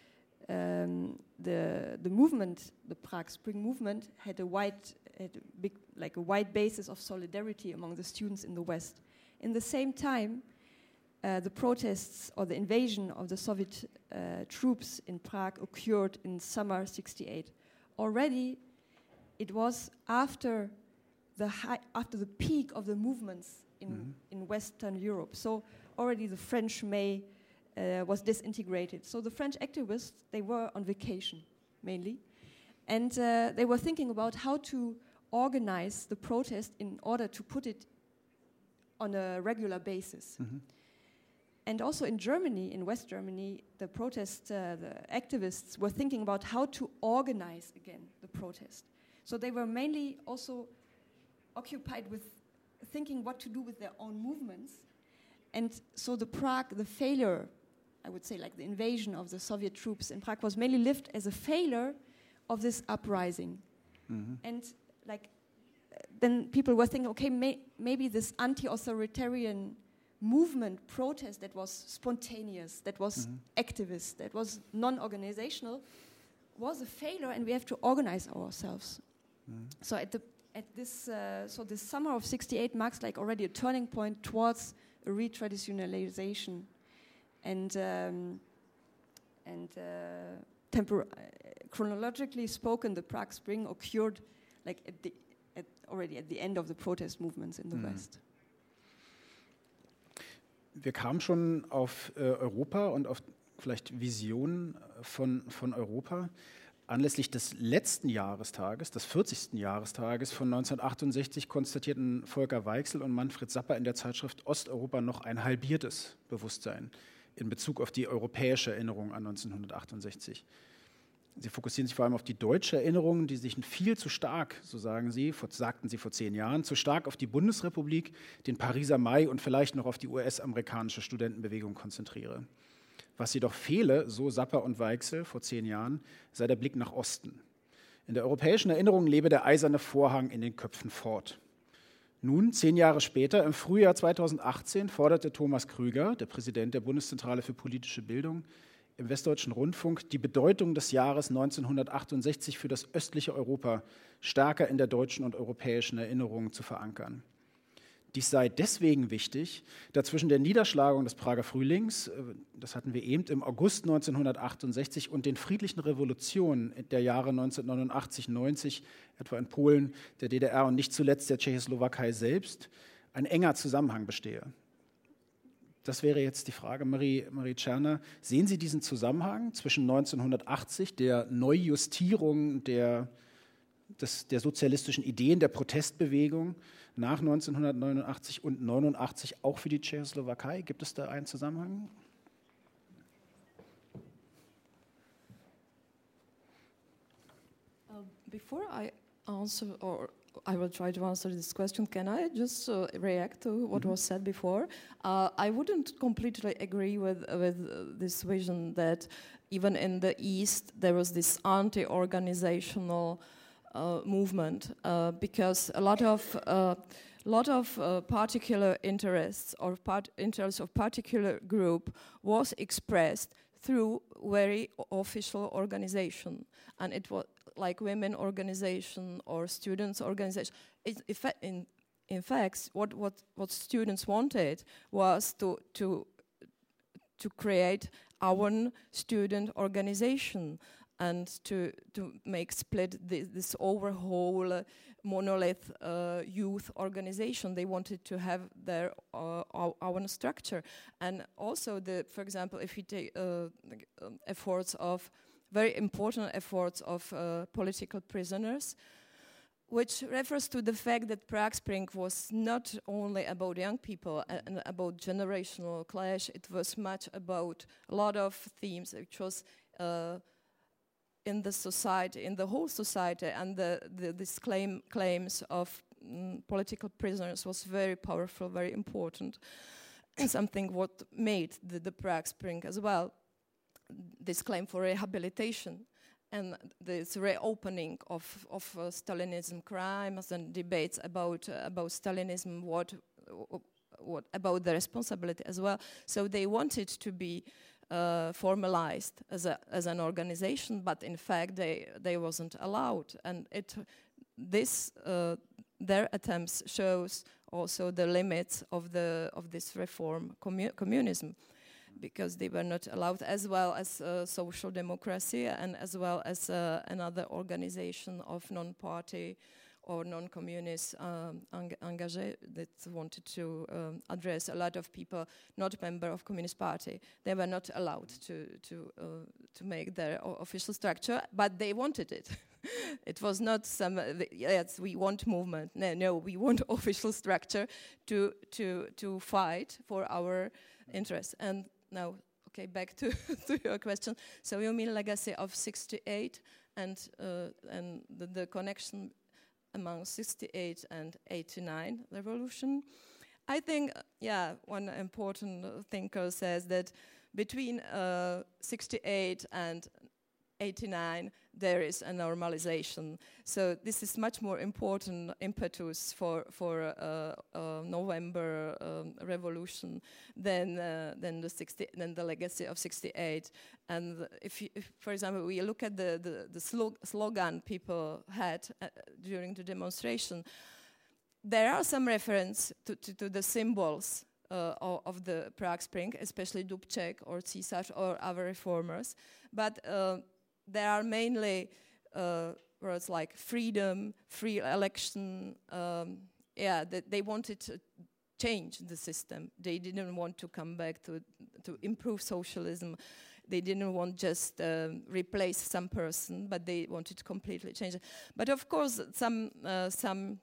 um, the the movement, the Prague Spring movement, had a wide, had a big, like a wide basis of solidarity among the students in the West. In the same time, uh, the protests or the invasion of the Soviet uh, troops in Prague occurred in summer sixty-eight. Already, it was after the high, after the peak of the movements in mm-hmm. in Western Europe. So already the French May uh, was disintegrated. So the French activists, they were on vacation mainly, and uh, they were thinking about how to organize the protest in order to put it on a regular basis. Mm-hmm. And also in Germany, in West Germany, the protest, uh, the activists were thinking about how to organize again the protest. So they were mainly also occupied with thinking what to do with their own movements. And so the Prague, the failure, I would say like the invasion of the Soviet troops in Prague was mainly lived as a failure of this uprising. Mm-hmm. And like uh, then people were thinking, okay, may, maybe this anti-authoritarian movement, protest that was spontaneous, that was mm-hmm. activist, that was non-organizational, was a failure, and we have to organize ourselves. Mm-hmm. So at the at this, uh, so this summer of sixty-eight marks like already a turning point towards a retraditionalization, and um, and uh, tempor- uh, chronologically spoken, the Prague Spring occurred like at the at already at the end of the protest movements in the mm. West.
Wir kamen schon auf äh, Europa und auf vielleicht Visionen von, von Europa. Anlässlich des letzten Jahrestages, des vierzigsten Jahrestages von neunzehnhundertachtundsechzig, konstatierten Volker Weichsel und Manfred Sapper in der Zeitschrift Osteuropa noch ein halbiertes Bewusstsein in Bezug auf die europäische Erinnerung an neunzehnhundertachtundsechzig. Sie fokussieren sich vor allem auf die deutsche Erinnerung, die sich viel zu stark, so sagen Sie, vor, sagten Sie vor zehn Jahren, zu stark auf die Bundesrepublik, den Pariser Mai und vielleicht noch auf die U S-amerikanische Studentenbewegung konzentriere. Was jedoch fehle, so Sapper und Weichsel vor zehn Jahren, sei der Blick nach Osten. In der europäischen Erinnerung lebe der eiserne Vorhang in den Köpfen fort. Nun, zehn Jahre später, im Frühjahr zweitausendachtzehn, forderte Thomas Krüger, der Präsident der Bundeszentrale für politische Bildung, im Westdeutschen Rundfunk die Bedeutung des Jahres neunzehnhundertachtundsechzig für das östliche Europa stärker in der deutschen und europäischen Erinnerung zu verankern. Dies sei deswegen wichtig, da zwischen der Niederschlagung des Prager Frühlings, das hatten wir eben, im August neunzehnhundertachtundsechzig und den friedlichen Revolutionen der Jahre neunzehnhundertneunundachtzig neunzig, etwa in Polen, der D D R und nicht zuletzt der Tschechoslowakei selbst, ein enger Zusammenhang bestehe. Das wäre jetzt die Frage, Marie, Marie Tscherner. Sehen Sie diesen Zusammenhang zwischen neunzehnhundertachtzig, der Neujustierung der, des, der sozialistischen Ideen, der Protestbewegung nach neunzehnhundertneunundachtzig und neunundachtzig auch für die Tschechoslowakei? Gibt es da einen Zusammenhang?
Uh, before I answer, or I will try to answer this question, can I just uh, react to what mm-hmm. was said before? Uh, I wouldn't completely agree with, with uh, this vision that even in the East there was this anti-organizational uh, movement uh, because a lot of uh, lot of uh, particular interests or part interests of particular group was expressed through very official organization, and it was like women organization or students organization. It, in, in fact, what, what, what students wanted was to, to, to create our own student organization and to, to make split this, this overhaul uh, monolith uh, youth organization. They wanted to have their uh, our own structure. And also, the, for example, if you take uh, um, efforts of very important efforts of uh, political prisoners, which refers to the fact that Prague Spring was not only about young people and about generational clash, it was much about a lot of themes, which was uh, in the society, in the whole society, and the, the, this claim, claims of mm, political prisoners was very powerful, very important, and something what made the, the Prague Spring as well. This claim for rehabilitation and this reopening of, of uh, Stalinism crimes and debates about uh, about Stalinism, what what about the responsibility as well. So they wanted to be uh, formalized as a as an organization, but in fact they they wasn't allowed. And it this uh, their attempts shows also the limits of the of this reform commu communism. Because they were not allowed, as well as uh, social democracy and as well as uh, another organization of non-party or non-communist um, engagés that wanted to um, address a lot of people not member of Communist Party. They were not allowed to to uh, to make their official structure, but they wanted it. It was not some uh, yes, we want movement. No, no, we want official structure to to to fight for our interests. And now, okay, back to, to your question. So you mean legacy of sixty-eight and uh, and the, the connection among sixty-eight and eighty-nine revolution? I think, uh, yeah, one important thinker says that between uh, sixty-eight and eighty-nine there is a normalization. So this is much more important impetus for for uh, uh, November um, revolution than uh, than the sixty than the legacy of sixty-eight. And if, you, if for example, we look at the the, the slog slogan people had uh, during the demonstration, there are some reference to, to, to the symbols uh, of, of the Prague Spring, especially Dubček or Císař or other reformers, but uh, there are mainly uh, words like freedom, free election. Um, yeah, they, they wanted to change the system. They didn't want to come back to to improve socialism. They didn't want just um, replace some person, but they wanted to completely change it. But of course, some uh, some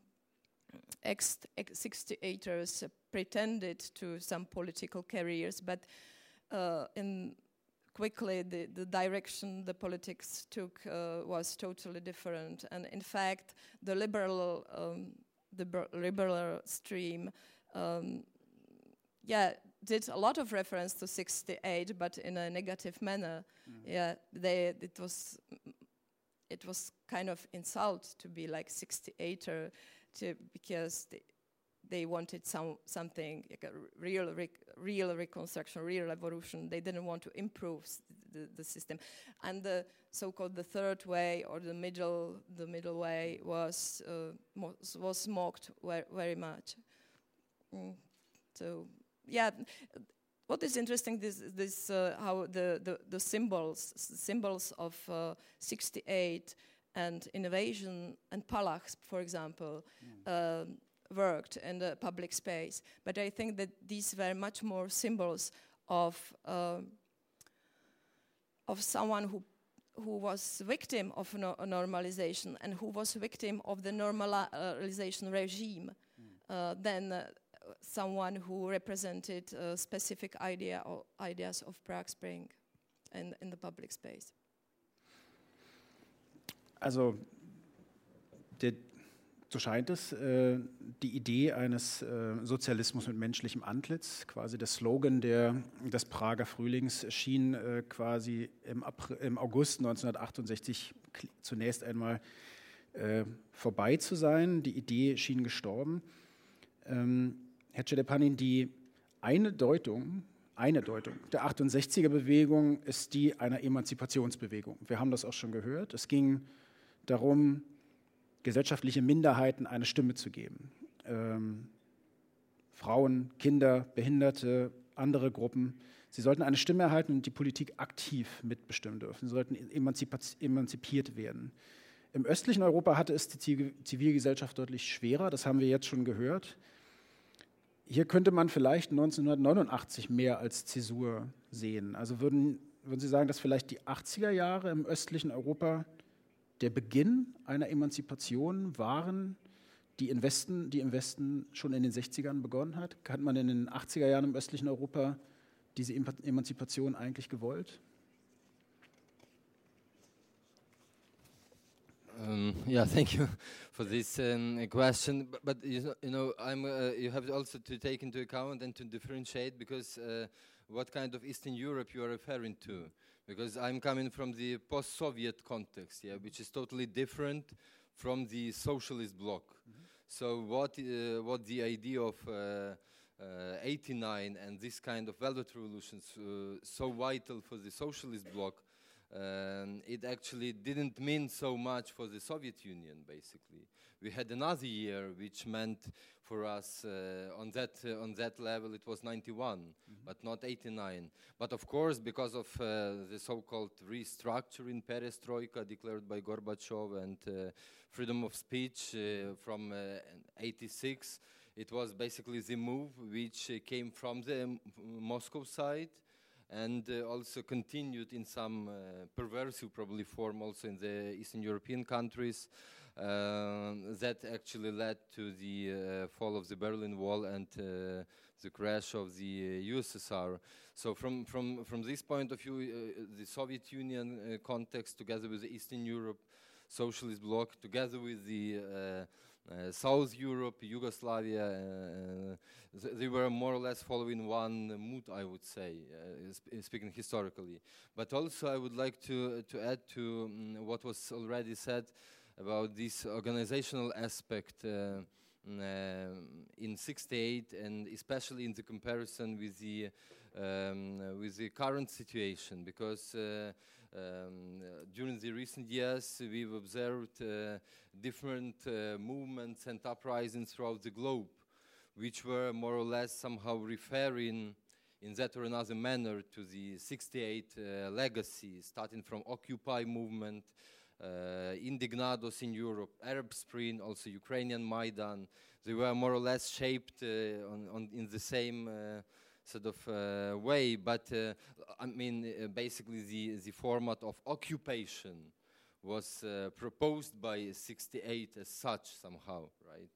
ex sixty-eighters pretended to some political careers, but uh, in quickly the, the direction the politics took uh, was totally different. And in fact, the liberal, um, the liberal stream, um, yeah, did a lot of reference to sixty-eight, but in a negative manner. Mm. Yeah, they it was it was kind of insult to be like sixty-eighter, to because they, they wanted some something like a real rec real reconstruction, real evolution. They didn't want to improve the, the system, and the so-called the third way or the middle the middle way was uh, was mocked very, very much. Mm. So. Yeah, what is interesting is this, this uh, how the, the, the symbols symbols of uh, sixty-eight and innovation and Palach, for example, mm. uh, worked in the public space. But I think that these were much more symbols of uh, of someone who who was victim of no normalization and who was victim of the normalization regime mm. uh, than. Uh, someone who represented a specific idea or ideas of Prague Spring in, in the public space.
Also, der, so scheint es, äh, die Idee eines äh, Sozialismus mit menschlichem Antlitz, quasi der Slogan der, des Prager Frühlings, schien äh, quasi im, April, im August neunzehnhundertachtundsechzig zunächst einmal äh, vorbei zu sein. Die Idee schien gestorben. Ähm, Herr Čedepanin, die eine Deutung, eine Deutung der achtundsechziger-Bewegung ist die einer Emanzipationsbewegung. Wir haben das auch schon gehört. Es ging darum, gesellschaftliche Minderheiten eine Stimme zu geben. Ähm, Frauen, Kinder, Behinderte, andere Gruppen. Sie sollten eine Stimme erhalten und die Politik aktiv mitbestimmen dürfen. Sie sollten emanzipiert werden. Im östlichen Europa hatte es die Zivilgesellschaft deutlich schwerer. Das haben wir jetzt schon gehört. Hier könnte man vielleicht neunzehnhundertneunundachtzig mehr als Zäsur sehen. Also würden, würden Sie sagen, dass vielleicht die achtziger Jahre im östlichen Europa der Beginn einer Emanzipation waren, die, im Westen, die im Westen schon in den sechzigern begonnen hat? Hat man in den achtziger Jahren im östlichen Europa diese Emanzipation eigentlich gewollt?
Um, yeah, thank you for this um, question. But, but you know, you know I'm, uh, you have also to take into account and to differentiate because uh, what kind of Eastern Europe you are referring to. Because I'm coming from the post-Soviet context, yeah, which is totally different from the socialist bloc. Mm-hmm. So what uh, what the idea of uh, uh, eighty-nine and this kind of Velvet Revolutions uh, so vital for the socialist bloc. Um, it actually didn't mean so much for the Soviet Union, basically. We had another year which meant for us uh, on that uh, on that level it was ninety-one, mm-hmm. but not eighty-nine. But of course, because of uh, the so-called restructuring perestroika declared by Gorbachev and uh, freedom of speech uh, from uh, eighty-six, it was basically the move which uh, came from the M Moscow side. And uh, also continued in some uh, perversive probably form also in the Eastern European countries uh, that actually led to the uh, fall of the Berlin Wall and uh, the crash of the uh, U S S R. So from, from, from this point of view, uh, the Soviet Union uh, context together with the Eastern Europe socialist bloc, together with the uh, Uh, South Europe, Yugoslavia, uh, th they were more or less following one uh, mood, I would say, uh, sp speaking historically. But also I would like to, to add to um, what was already said about this organizational aspect uh, um, in sixty-eight, and especially in the comparison with the, um, with the current situation, because uh, Um, uh, during the recent years, uh, we've observed uh, different uh, movements and uprisings throughout the globe, which were more or less somehow referring in that or another manner to the sixty-eight uh, legacy, starting from Occupy movement, uh, Indignados in Europe, Arab Spring, also Ukrainian Maidan. They were more or less shaped uh, on, on in the same uh, sort of uh, way, but uh, I mean, uh, basically the, the format of occupation was uh, proposed by sixty-eight as such somehow, right?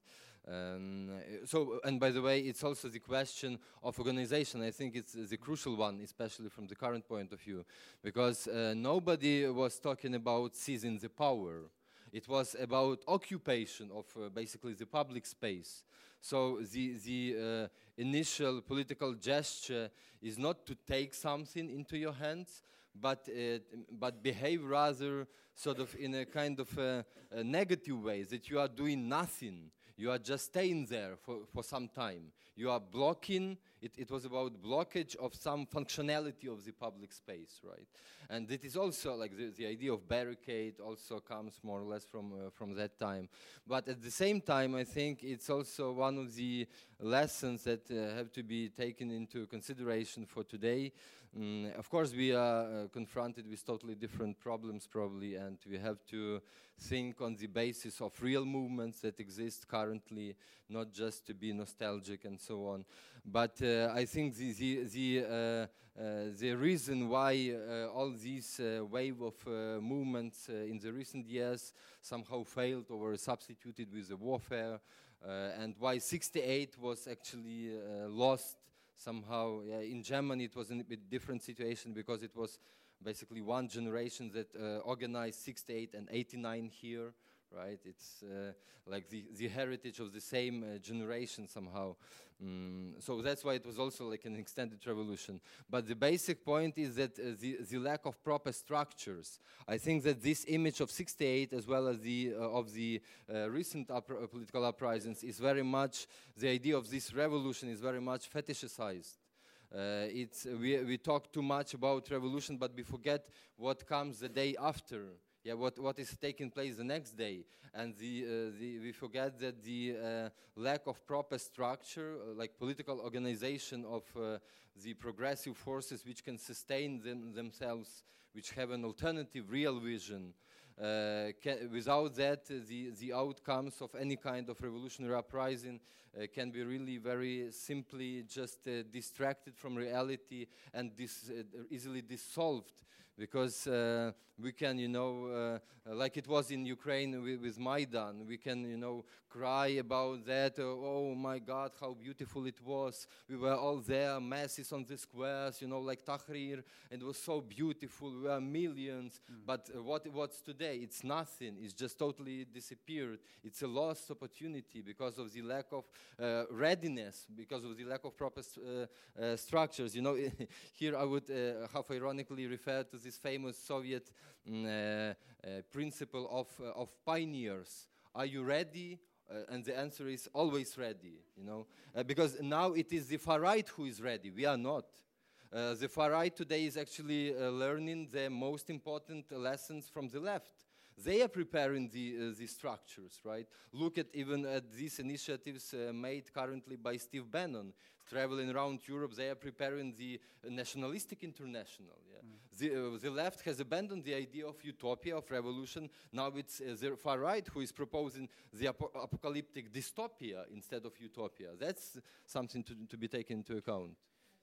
Um, so, and by the way, it's also the question of organization. I think it's the crucial one, especially from the current point of view, because uh, nobody was talking about seizing the power. It was about occupation of uh, basically the public space. So the, the uh, initial political gesture is not to take something into your hands, but, uh, but behave rather sort of in a kind of a, a negative way, that you are doing nothing. You are just staying there for, for some time. You are blocking, it, it was about blockage of some functionality of the public space, right? And it is also like the, the idea of barricade also comes more or less from, uh, from that time. But at the same time, I think it's also one of the lessons that uh, have to be taken into consideration for today. Mm, of course, we are uh, confronted with totally different problems probably, and we have to think on the basis of real movements that exist currently, not just to be nostalgic and so on. But uh, I think the the the, uh, uh, the reason why uh, all these uh, wave of uh, movements uh, in the recent years somehow failed or were substituted with the warfare, uh, and why sixty-eight was actually uh, lost somehow. Yeah, in Germany it was a bit different situation because it was basically one generation that uh, organized sixty-eight and eighty-nine here, right? It's uh, like the, the heritage of the same uh, generation somehow. Mm, so that's why it was also like an extended revolution. But the basic point is that uh, the, the lack of proper structures. I think that this image of sixty-eight as well as the uh, of the uh, recent up uh, political uprisings is very much, the idea of this revolution is very much fetishized. Uh, it's, we, we talk too much about revolution, but we forget what comes the day after. Yeah, what, what is taking place the next day. And the, uh, the, we forget that the uh, lack of proper structure, uh, like political organization of uh, the progressive forces which can sustain them, themselves, which have an alternative real vision. Uh, can, without that, uh, the, the outcomes of any kind of revolutionary uprising uh, can be really very simply just uh, distracted from reality and dis, uh, easily dissolved. Because uh, we can, you know, uh, like it was in Ukraine with, with Maidan, we can, you know, cry about that. Uh, oh my God, how beautiful it was. We were all there, masses on the squares, you know, like Tahrir, and it was so beautiful. We were millions. Mm. But uh, what what's today? It's nothing. It's just totally disappeared. It's a lost opportunity because of the lack of uh, readiness, because of the lack of proper uh, uh, structures. You know, here I would uh, half ironically refer to this famous Soviet mm, uh, uh, principle of, uh, of pioneers. Are you ready? Uh, and the answer is always ready, you know, uh, because now it is the far right who is ready. We are not. Uh, the far right today is actually uh, learning the most important uh, lessons from the left. They are preparing the, uh, the structures, right? Look at even at these initiatives uh, made currently by Steve Bannon. Traveling around Europe, they are preparing the uh, nationalistic international. Yeah? Mm. The, uh, the left has abandoned the idea of utopia, of revolution. Now it's uh, the far right who is proposing the ap apocalyptic dystopia instead of utopia. That's something to, to be taken into account.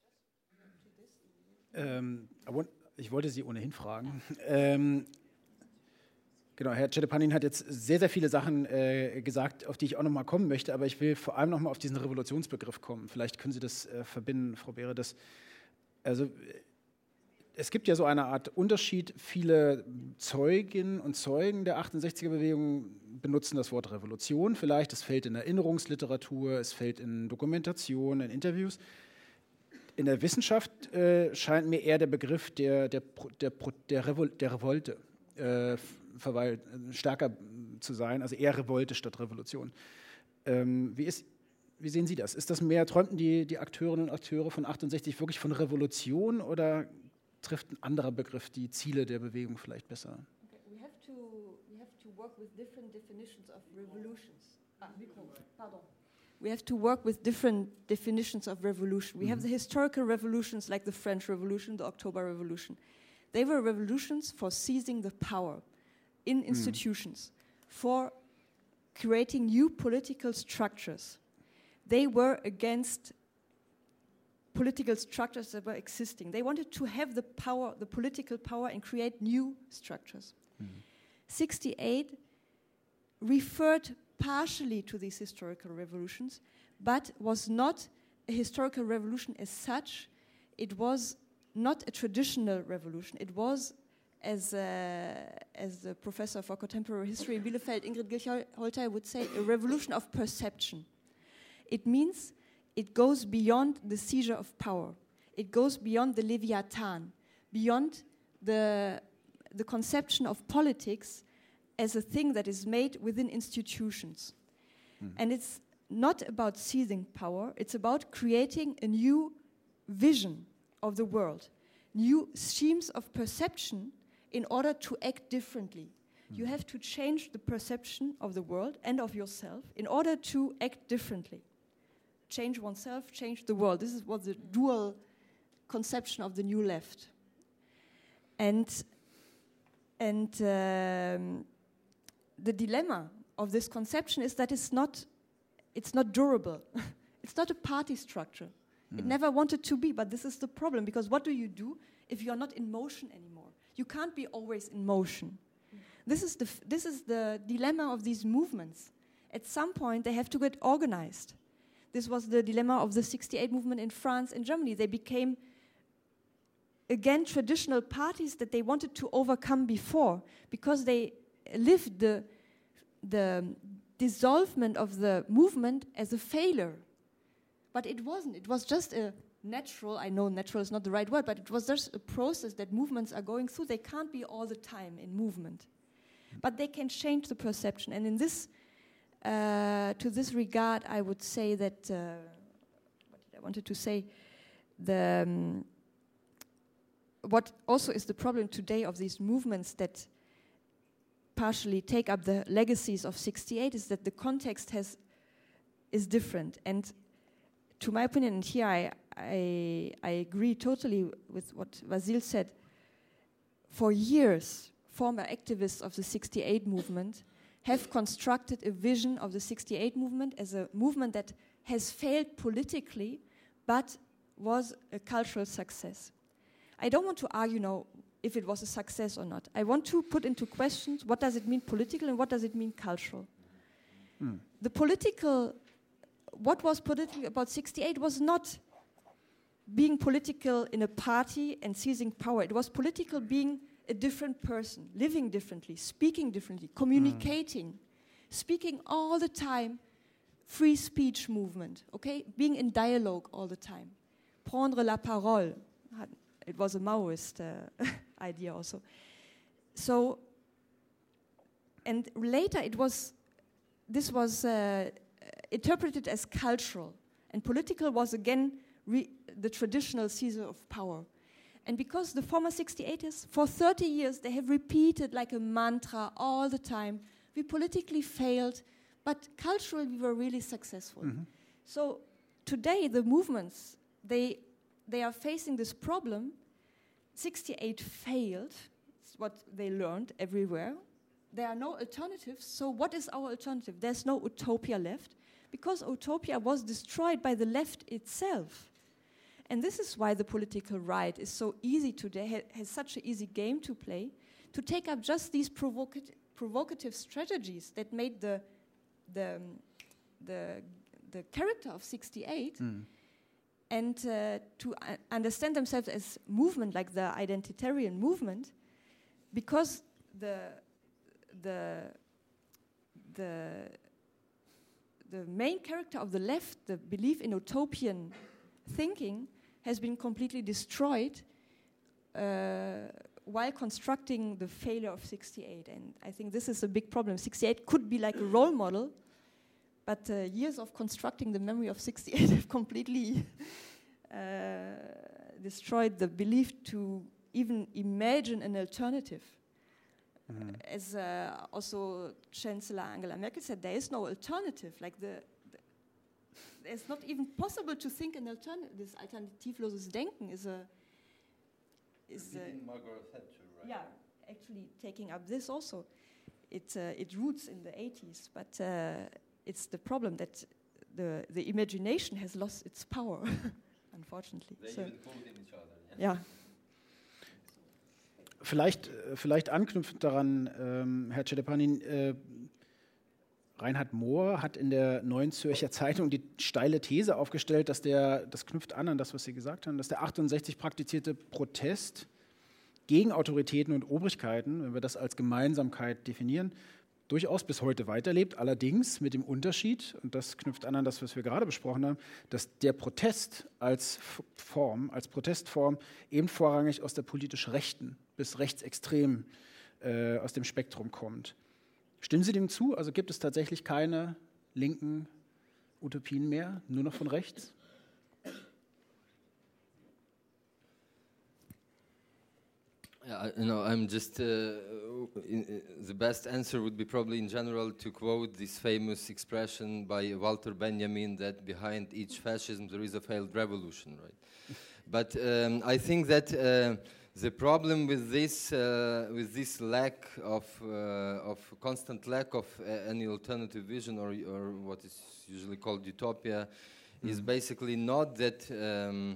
Ähm, ich wollte Sie ohnehin fragen. Ähm, Genau, Herr Celepanin hat jetzt sehr, sehr viele Sachen äh, gesagt, auf die ich auch noch mal kommen möchte, aber ich will vor allem noch mal auf diesen Revolutionsbegriff kommen. Vielleicht können Sie das äh, verbinden, Frau Behre. Das, also, es gibt ja so eine Art Unterschied. Viele Zeuginnen und Zeugen der achtundsechziger-Bewegung benutzen das Wort Revolution vielleicht. Es fällt in Erinnerungsliteratur, es fällt in Dokumentation, in Interviews. In der Wissenschaft äh, scheint mir eher der Begriff der, der, der, der, Revol der Revolte äh, Verweil, stärker zu sein, also eher Revolte statt Revolution. Ähm, wie, ist, wie sehen Sie das? Ist das mehr, träumten die, die Akteurinnen und Akteure von achtundsechzig wirklich von Revolution oder trifft ein anderer Begriff die Ziele der Bewegung vielleicht besser?
Okay, we have to, we have to work with different definitions of revolutions. Ah, pardon. We have to work with different definitions of revolution. We mm-hmm. have the historical revolutions like the French Revolution, the October Revolution. They were revolutions for seizing the power in institutions, mm. for creating new political structures. They were against political structures that were existing. They wanted to have the power, the political power, and create new structures. Mm. sixty-eight referred partially to these historical revolutions, but was not a historical revolution as such. It was not a traditional revolution. It was, as, uh, as the professor for contemporary history in Bielefeld, Ingrid Gilcholter, would say, a revolution of perception. It means it goes beyond the seizure of power. It goes beyond the Leviathan, beyond the, the conception of politics as a thing that is made within institutions. Mm. And it's not about seizing power, it's about creating a new vision of the world, new schemes of perception in order to act differently. Mm. You have to change the perception of the world and of yourself in order to act differently. Change oneself, change the world. This is what the dual conception of the new left. And, and um, the dilemma of this conception is that it's not, it's not durable. It's not a party structure. Mm. It never wanted to be, but this is the problem, because what do you do if you're not in motion anymore? You can't be always in motion. Mm. This is the, f this is the dilemma of these movements. At some point, they have to get organized. This was the dilemma of the sixty-eight movement in France and Germany. They became, again, traditional parties that they wanted to overcome before, because they lived the, the dissolvement of the movement as a failure. But it wasn't. It was just a natural, I know natural is not the right word, but it was just a process that movements are going through. They can't be all the time in movement. But they can change the perception. And in this, uh, to this regard, I would say that, uh, what did I wanted to say, the, um, what also is the problem today of these movements that partially take up the legacies of sixty-eight is that the context has is different. And to my opinion, and here I, I, I agree totally with what Vasil said, for years, former activists of the sixty-eight movement have constructed a vision of the sixty-eight movement as a movement that has failed politically, but was a cultural success. I don't want to argue now if it was a success or not. I want to put into questions what does it mean political and what does it mean cultural. Mm. The political, what was political about sixty-eight was not being political in a party and seizing power. It was political being a different person, living differently, speaking differently, communicating, mm. speaking all the time, free speech movement, okay? Being in dialogue all the time. Prendre la parole. It was a Maoist uh, idea also. So, and later it was, this was uh, interpreted as cultural, and political was again re the traditional seizure of power. And because the former sixty-eighters, for thirty years, they have repeated like a mantra all the time, we politically failed, but culturally we were really successful. Mm-hmm. So today the movements, they, they are facing this problem. sixty-eight failed, it's what they learned everywhere. There are no alternatives, so what is our alternative? There's no utopia left, because utopia was destroyed by the left itself. And this is why the political right is so easy today, ha has such an easy game to play, to take up just these provocat provocative strategies that made the, the, the, the character of sixty-eight mm. and uh, to uh, understand themselves as movement, like the identitarian movement, because the, the, the, the main character of the left, the belief in utopian thinking, has been completely destroyed uh, while constructing the failure of sixty-eight. And I think this is a big problem. sixty-eight could be like a role model, but uh, years of constructing the memory of sixty-eight have completely uh, destroyed the belief to even imagine an alternative. Mm-hmm. As uh, also Chancellor Angela Merkel said, there is no alternative. Like the It's not even possible to think an alternative. This alternativloses Denken is a is a,
Margaret Thatcher, right?
Yeah, actually taking up this also. It uh, it roots in the eighties, but uh, it's the problem that the the imagination has lost its power, unfortunately.
They
so
even quote each other. Yeah.
Yeah.
Vielleicht, vielleicht anknüpfend daran, ähm, Herr Celepanin, äh, Reinhard Mohr hat in der Neuen Zürcher Zeitung die steile These aufgestellt, dass der, das knüpft an an das, was Sie gesagt haben, dass der achtundsechzig praktizierte Protest gegen Autoritäten und Obrigkeiten, wenn wir das als Gemeinsamkeit definieren, durchaus bis heute weiterlebt, allerdings mit dem Unterschied, und das knüpft an an das, was wir gerade besprochen haben, dass der Protest als Form, als Protestform eben vorrangig aus der politisch Rechten bis rechtsextremen äh, aus dem Spektrum kommt. Stimmen Sie dem zu? Also gibt es tatsächlich keine linken Utopien mehr, nur noch von rechts?
Yeah, you know, I'm just, uh, in, uh, the best answer would be probably in general to quote this famous expression by Walter Benjamin that behind each fascism there is a failed revolution, right? But um, I think that uh, the problem with this, uh, with this lack of, uh, of constant lack of uh, any alternative vision or, or what is usually called utopia mm. is basically not that, um,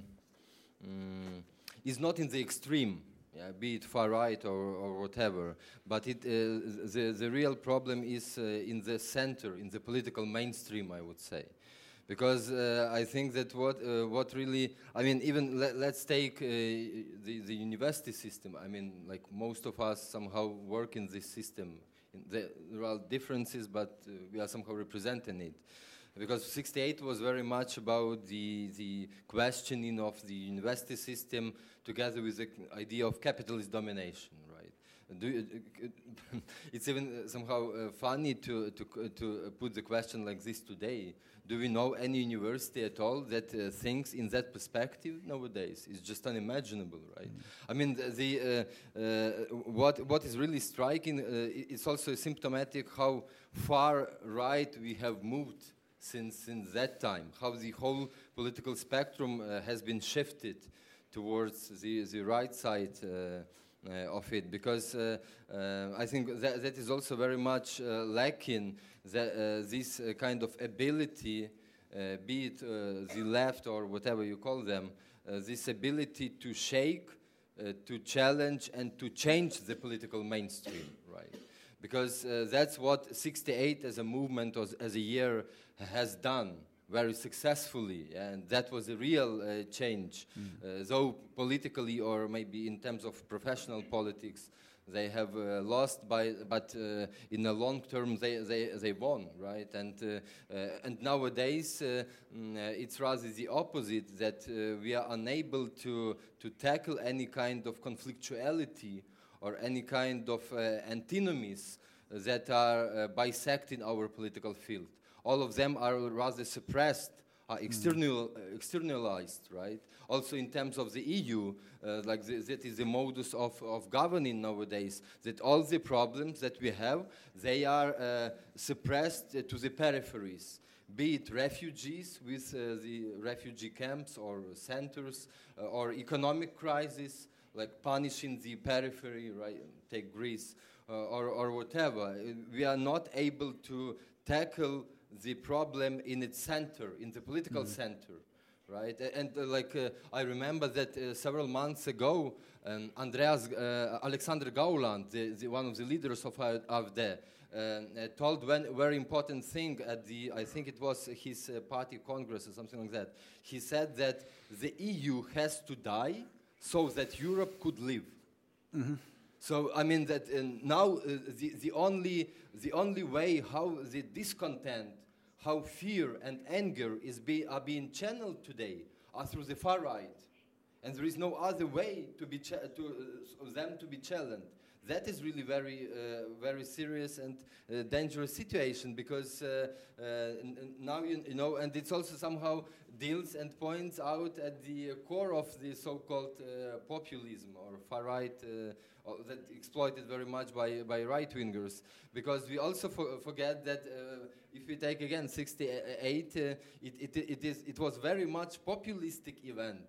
um, is not in the extreme. Yeah, be it far right or, or whatever, but it, uh, the, the real problem is uh, in the center, in the political mainstream, I would say. Because uh, I think that what, uh, what really, I mean, even le let's take uh, the, the university system. I mean, like most of us somehow work in this system. In the, there are differences, but uh, we are somehow representing it. Because sixty-eight was very much about the, the questioning of the university system together with the idea of capitalist domination, right? Do you, it's even somehow uh, funny to, to, to put the question like this today. Do we know any university at all that uh, thinks in that perspective nowadays? It's just unimaginable, right? Mm. I mean, the, the, uh, uh, what, what is really striking, uh, it's also symptomatic how far right we have moved Since, since that time, how the whole political spectrum uh, has been shifted towards the, the right side uh, uh, of it, because uh, uh, I think that, that is also very much uh, lacking the, uh, this uh, kind of ability, uh, be it uh, the left or whatever you call them, uh, this ability to shake, uh, to challenge, and to change the political mainstream, right? Because uh, that's what sixty-eight as a movement, or as a year, has done very successfully, and that was a real uh, change. Mm. Uh, though politically, or maybe in terms of professional politics, they have uh, lost, by, but uh, in the long term they, they, they won, right? And, uh, uh, and nowadays uh, mm, uh, it's rather the opposite, that uh, we are unable to, to tackle any kind of conflictuality or any kind of uh, antinomies that are uh, bisecting our political field. All of them are rather suppressed, are external, mm. uh, externalized, right? Also in terms of the E U, uh, like the, that is the modus of, of governing nowadays, that all the problems that we have, they are uh, suppressed uh, to the peripheries. Be it refugees with uh, the refugee camps or centers, uh, or economic crisis, like punishing the periphery, right? Take Greece, uh, or, or whatever. We are not able to tackle the problem in its center, in the political mm-hmm. center, right? And uh, like uh, I remember that uh, several months ago, um, Andreas uh, Alexander Gauland, the, the one of the leaders of A F D, uh, uh, told one very important thing at the, I think it was his uh, party congress or something like that. He said that the E U has to die so that Europe could live. Mm-hmm. So I mean that uh, now uh, the, the only the only way how the discontent, how fear and anger is be, are being channeled today are through the far right, and there is no other way to be to uh, them to be challenged. That is really very uh, very serious and uh, dangerous situation, because uh, uh, n now you, you know, and it's also somehow deals and points out at the core of the so-called uh, populism or far right. Uh, that exploited very much by, by right-wingers, because we also for, forget that uh, if we take again sixty-eight, uh, it, it, it, is, it was very much populistic event. Right?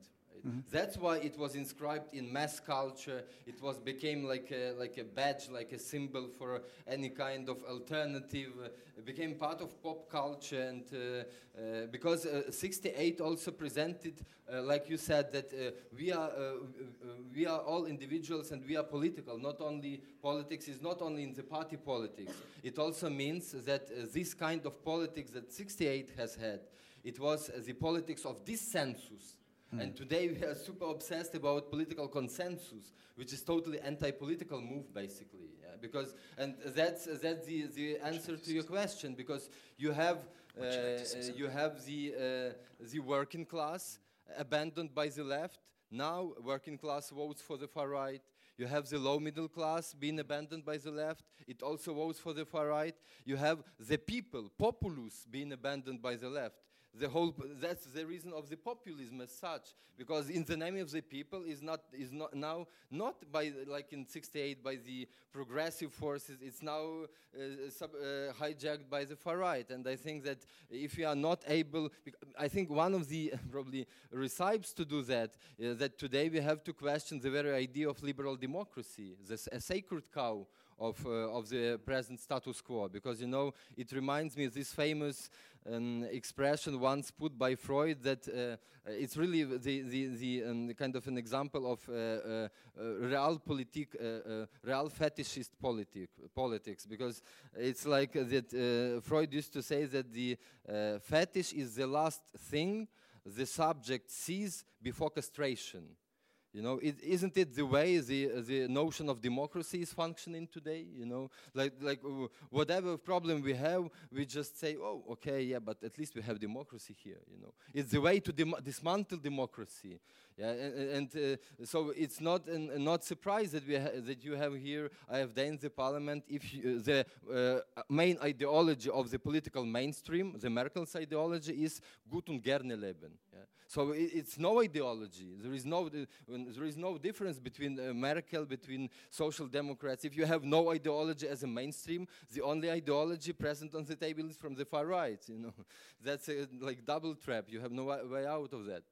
Mm-hmm. That's why it was inscribed in mass culture. It was became like a, like a badge, like a symbol for any kind of alternative. Uh, it became part of pop culture, and uh, uh, because uh, sixty-eight also presented, uh, like you said, that uh, we are uh, uh, we are all individuals and we are political. Not only politics is not only in the party politics. It also means that uh, this kind of politics that sixty-eight has had, it was uh, the politics of dissensus. Mm. And today we are super obsessed about political consensus, which is totally anti-political move, basically. Yeah? Because, and that's, uh, that's the, the answer to your question, because you have, uh, uh, you have the, uh, the working class abandoned by the left. Now working class votes for the far right. You have the low middle class being abandoned by the left. It also votes for the far right. You have the people, populace, being abandoned by the left. The whole, that's the reason of the populism as such, because in the name of the people is not is not now not by like in sixty-eight by the progressive forces. It's now uh, sub, uh, hijacked by the far right, and I think that if we are not able, I think one of the probably recipes to do that is that today we have to question the very idea of liberal democracy, this a sacred cow of uh, of the present status quo, because you know it reminds me of this famous um, expression once put by Freud that uh, it's really the the, the um, kind of an example of uh, uh, uh, realpolitik, uh, uh, real fetishist politic, politics, because it's like uh, that uh, Freud used to say that the uh, fetish is the last thing the subject sees before castration. You know, it, isn't it the way the uh, the notion of democracy is functioning today? You know, like like uh, whatever problem we have, we just say, oh, okay, yeah, but at least we have democracy here. You know, it's the way to dem dismantle democracy. Yeah, and, and uh, so it's not an, uh, not surprised that we ha that you have here A F D in the parliament. If you, uh, the uh, main ideology of the political mainstream, the Merkel's ideology, is Gut und gerne leben. Yeah? So it, it's no ideology. There is no uh, there is no difference between uh, Merkel, between social democrats. If you have no ideology as a mainstream, the only ideology present on the table is from the far right. You know, that's a like double trap. You have no way out of that.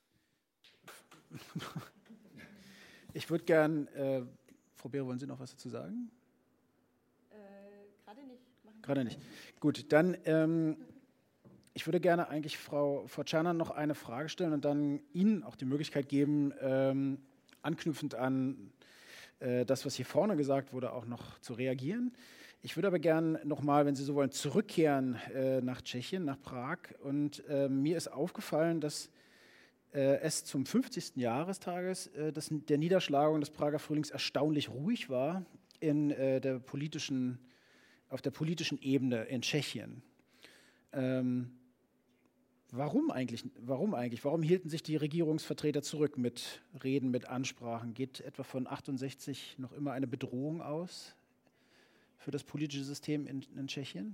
Ich würde gern, äh, Frau Beere, wollen Sie noch was dazu sagen?
Äh, Gerade nicht.
Gerade nicht. Gut, dann, ähm, ich würde gerne eigentlich Frau Forciana noch eine Frage stellen und dann Ihnen auch die Möglichkeit geben, ähm, anknüpfend an äh, das, was hier vorne gesagt wurde, auch noch zu reagieren. Ich würde aber gern nochmal, wenn Sie so wollen, zurückkehren äh, nach Tschechien, nach Prag. Und äh, mir ist aufgefallen, dass es zum fünfzigsten Jahrestages äh, des, der Niederschlagung des Prager Frühlings erstaunlich ruhig war in, äh, der politischen, auf der politischen Ebene in Tschechien. Ähm, warum eigentlich? Warum eigentlich? Warum hielten sich die Regierungsvertreter zurück mit Reden, mit Ansprachen? Geht etwa von achtundsechzig noch immer eine Bedrohung aus für das politische System in, in Tschechien?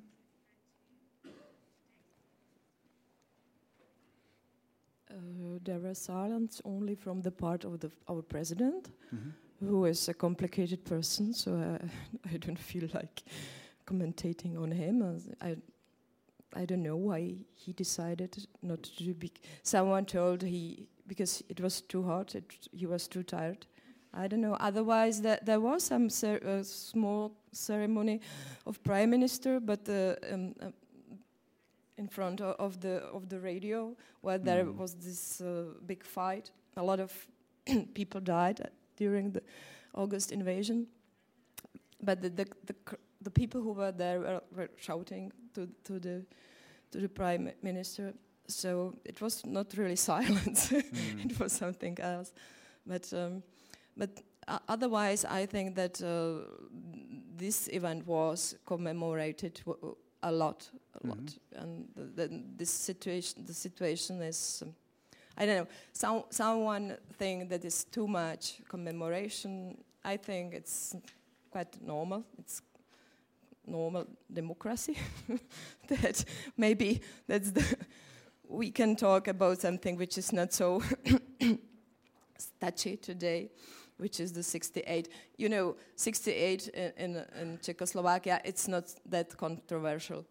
Uh, there was silence only from the part of the, our president,
Mhm.
who is a complicated person, so uh, I don't feel like commentating on him. As I, I don't know why he decided not to do big. Someone told he, because it was too hot, it, he was too tired. I don't know. Otherwise, that there was some cer uh, small ceremony of prime minister, but uh, um, uh, in front of, of the of the radio, where there
Mm.
was this uh, big fight. A lot of people died during the August invasion. But the the, the the people who were there were, were shouting to to the to the prime minister. So it was not really silence.
Mm.
It was something else. But um, but uh, otherwise, I think that uh, this event was commemorated w a lot, a lot,
Mhm.
and the, the, this situation, the situation is, um, I don't know. Some someone think that is too much commemoration. I think it's quite normal. It's normal democracy. That maybe that's the we can talk about something which is not so touchy today, which is the sixty-eight. You know, sixty-eight in, in, in Czechoslovakia, it's not that controversial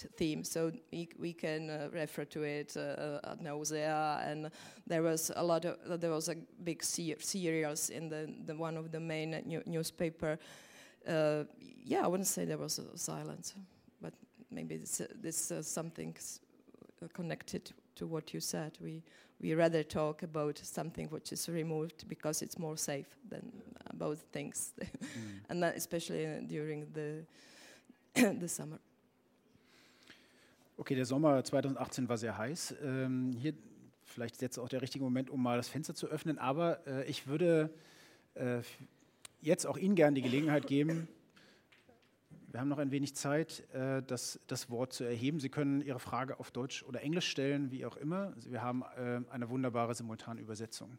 theme, so we, we can uh, refer to it uh, ad nausea. And there was a lot of uh, there was a big se- serials in the, the one of the main new- newspaper. Uh, yeah, I wouldn't say there was a silence, but maybe this, uh, this uh, something connected to what you said. We we rather talk about something which is removed because it's more safe than about things, mm. and that especially uh, during the the summer.
Okay, der Sommer zwanzig achtzehn war sehr heiß. Ähm, hier vielleicht ist jetzt auch der richtige Moment, um mal das Fenster zu öffnen. Aber äh, ich würde äh, jetzt auch Ihnen gerne die Gelegenheit geben. Wir haben noch ein wenig Zeit, äh, das, das Wort zu erheben. Sie können Ihre Frage auf Deutsch oder Englisch stellen, wie auch immer. Wir haben äh, eine wunderbare Simultanübersetzung.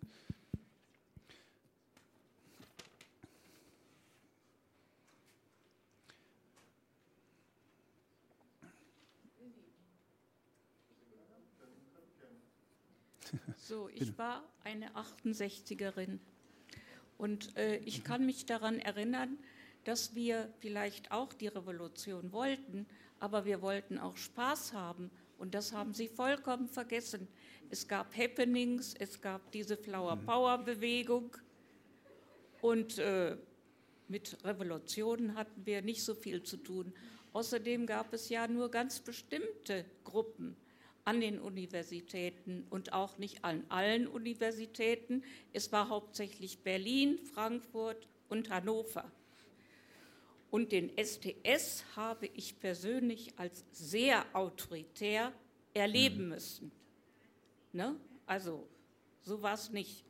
So, ich war eine achtundsechzigerin und äh, ich kann mich daran erinnern, dass wir vielleicht auch die Revolution wollten, aber wir wollten auch Spaß haben und das haben sie vollkommen vergessen. Es gab Happenings, es gab diese Flower Power Bewegung und äh, mit Revolutionen hatten wir nicht so viel zu tun. Außerdem gab es ja nur ganz bestimmte Gruppen an den Universitäten und auch nicht an allen Universitäten. Es war hauptsächlich Berlin, Frankfurt und Hannover. Und den S T S habe ich persönlich als sehr autoritär erleben müssen. Ne? Also, so war es nicht.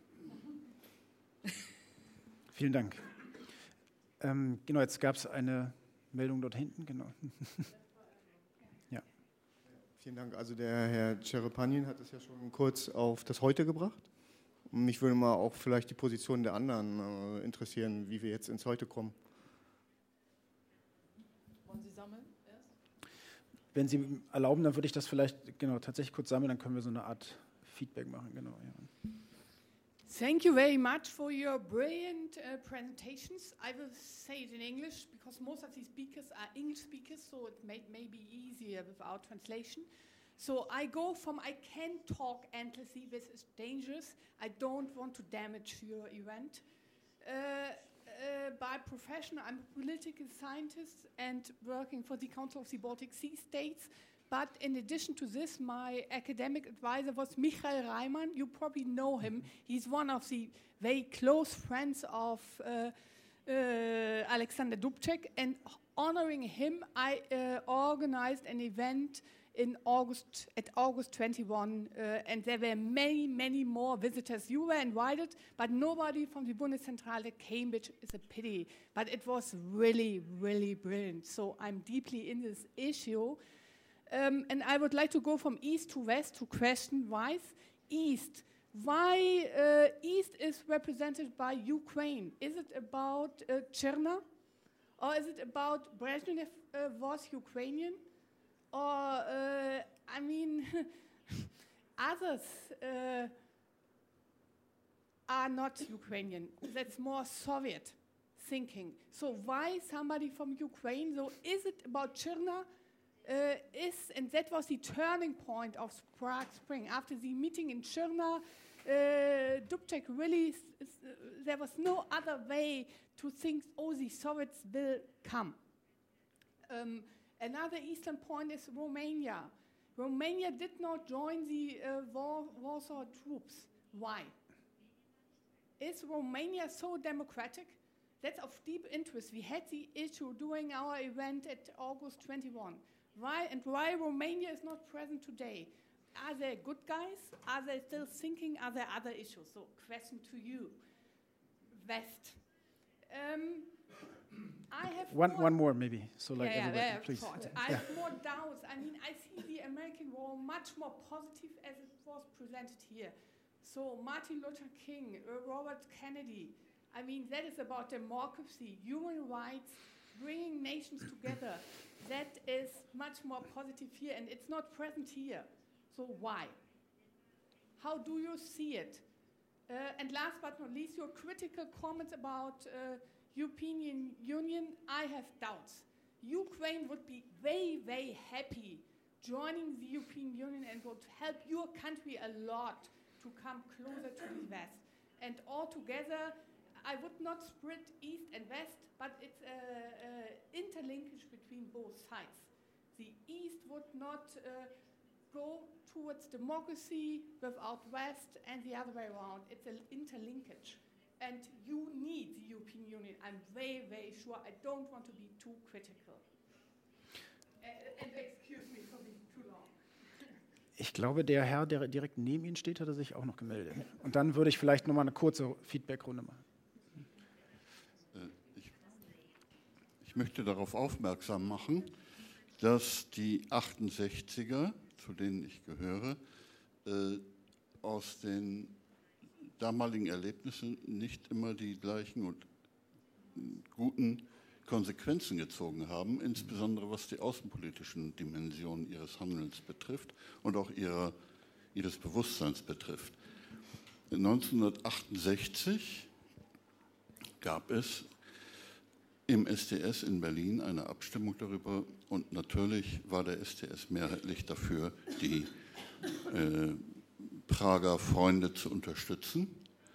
Vielen Dank. Ähm, genau, jetzt gab es eine Meldung dort hinten. Genau.
Vielen Dank. Also der Herr Cherepanin hat es ja schon kurz auf das Heute gebracht. Mich würde mal auch vielleicht die Position der anderen äh, interessieren, wie wir jetzt ins Heute kommen.
Wollen Sie sammeln erst?
Wenn Sie erlauben, dann würde ich das vielleicht genau tatsächlich kurz sammeln, dann können wir so eine Art Feedback machen. Genau, ja.
Thank you very much for your brilliant uh, presentations. I will say it in English because most of the speakers are English speakers, so it may, may be easier without translation. So I go from I can talk endlessly, this is dangerous. I don't want to damage your event. Uh, uh, by profession, I'm a political scientist and working for the Council of the Baltic Sea States. But in addition to this, my academic advisor was Michael Reimann. You probably know him. He's one of the very close friends of uh, uh, Alexander Dubček. And honoring him, I uh, organized an event in August, at August twenty-first. Uh, and there were many, many more visitors. You were invited, but nobody from the Bundeszentrale came, which is a pity. But it was really, really brilliant. So I'm deeply in this issue. Um, and I would like to go from east to west to question why east. Why uh, east is represented by Ukraine? Is it about uh, Cherna? Or is it about Brezhnev uh, was Ukrainian? Or, uh, I mean, others uh, are not Ukrainian. That's more Soviet thinking. So why somebody from Ukraine? So is it about Cherna? Uh, is, and that was the turning point of Prague Spring. After the meeting in Cherna, uh, Dubček really, s- s- uh, there was no other way to think, oh, the Soviets will come. Um, another eastern point is Romania. Romania did not join the uh, War- Warsaw troops. Why? Is Romania so democratic? That's of deep interest. We had the issue during our event at August twenty-first. Why and why Romania is not present today? Are they good guys? Are they still thinking? Are there other issues? So, question to you, West. Um, I have
One,
more
one more maybe. So like
yeah,
everybody,
yeah,
please.
thought. I have more doubts. I mean, I see the American war much more positive as it was presented here. So Martin Luther King, uh, Robert Kennedy. I mean, that is about democracy, human rights, bringing nations together. That is much more positive here, and it's not present here. So why? How do you see it? Uh, and last but not least, your critical comments about uh, European Union. I have doubts. Ukraine would be very, very happy joining the European Union and would help your country a lot to come closer to the West. And altogether, I would not split East and West, but it's an interlinkage between both sides. The East would not uh, go towards democracy without West and the other way around. It's an interlinkage. And you need the European Union. I'm very, very sure. I don't want to be too critical. And, and excuse me for being too long.
Ich glaube, der Herr, der direkt neben Ihnen steht, hat er sich auch noch gemeldet. Und dann würde ich vielleicht noch mal eine kurze Feedback-Runde machen.
Ich, ich möchte darauf aufmerksam machen, dass die achtundsechziger, zu denen ich gehöre, äh, aus den damaligen Erlebnissen nicht immer die gleichen und guten Konsequenzen gezogen haben, insbesondere was die außenpolitischen Dimensionen ihres Handelns betrifft und auch ihrer, ihres Bewusstseins betrifft. neunzehnhundertachtundsechzig gab es im S T S in Berlin eine Abstimmung darüber und natürlich war der S T S mehrheitlich dafür, die äh, Prager Freunde zu unterstützen.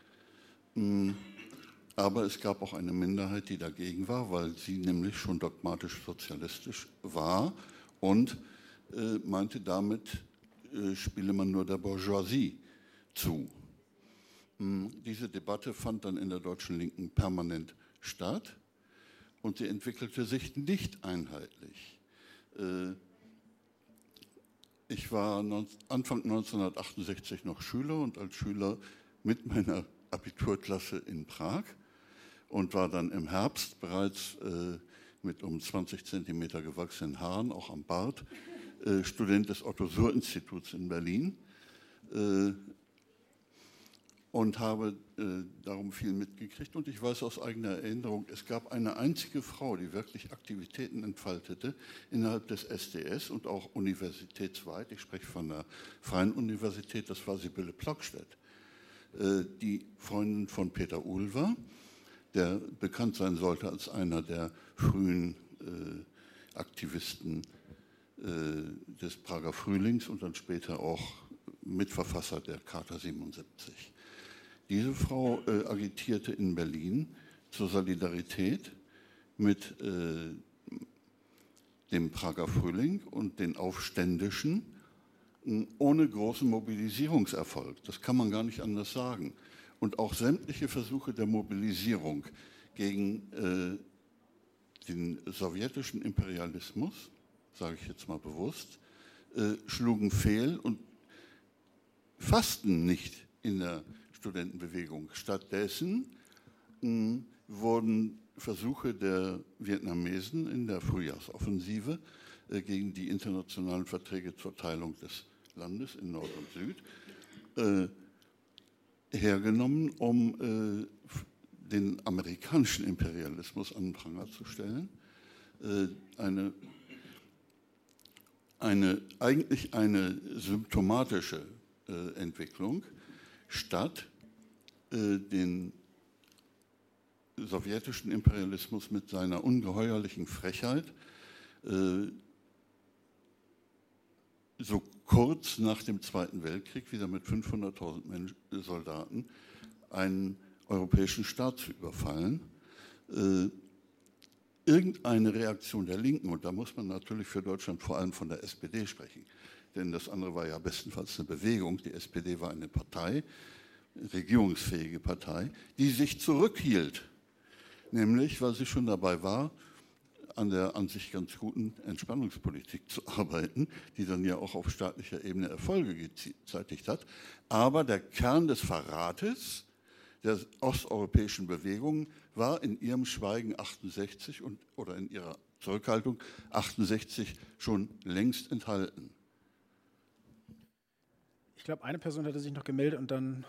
Aber es gab auch eine Minderheit, die dagegen war, weil sie nämlich schon dogmatisch sozialistisch war und äh, meinte, damit äh, spiele man nur der Bourgeoisie zu. Diese Debatte fand dann in der deutschen Linken permanent statt und sie entwickelte sich nicht einheitlich. Äh, Ich war Anfang neunzehnhundertachtundsechzig noch Schüler und als Schüler mit meiner Abiturklasse in Prag und war dann im Herbst bereits äh, mit um zwanzig Zentimeter gewachsenen Haaren, auch am Bart, äh, Student des Otto-Suhr-Instituts in Berlin äh, und habe äh, darum viel mitgekriegt. Und ich weiß aus eigener Erinnerung, es gab eine einzige Frau, die wirklich Aktivitäten entfaltete innerhalb des S D S und auch universitätsweit. Ich spreche von der Freien Universität, das war Sibylle Plockstedt, äh, die Freundin von Peter Uhl war, der bekannt sein sollte als einer der frühen äh, Aktivisten äh, des Prager Frühlings und dann später auch Mitverfasser der Charta siebenundsiebzig. Diese Frau äh, agitierte in Berlin zur Solidarität mit äh, dem Prager Frühling und den Aufständischen äh, ohne großen Mobilisierungserfolg. Das kann man gar nicht anders sagen. Und auch sämtliche Versuche der Mobilisierung gegen äh, den sowjetischen Imperialismus, sage ich jetzt mal bewusst, äh, schlugen fehl und fassten nicht in der Studentenbewegung. Stattdessen mh, wurden Versuche der Vietnamesen in der Frühjahrsoffensive äh, gegen die internationalen Verträge zur Teilung des Landes in Nord und Süd äh, hergenommen, um äh, den amerikanischen Imperialismus an den Pranger zu stellen. Äh, eine, eine, eigentlich eine symptomatische äh, Entwicklung, statt äh, den sowjetischen Imperialismus mit seiner ungeheuerlichen Frechheit äh, so kurz nach dem Zweiten Weltkrieg wieder mit fünfhunderttausend Menschen, Soldaten einen europäischen Staat zu überfallen. Äh, irgendeine Reaktion der Linken, und da muss man natürlich für Deutschland vor allem von der S P D sprechen, denn das andere war ja bestenfalls eine Bewegung, die S P D war eine Partei, regierungsfähige Partei, die sich zurückhielt, nämlich weil sie schon dabei war, an der an sich ganz guten Entspannungspolitik zu arbeiten, die dann ja auch auf staatlicher Ebene Erfolge gezeitigt hat. Aber der Kern des Verrates der osteuropäischen Bewegungen war in ihrem Schweigen achtundsechzig und, oder in ihrer Zurückhaltung achtundsechzig schon längst enthalten.
Ich glaube, eine Person hatte sich noch gemeldet und dann...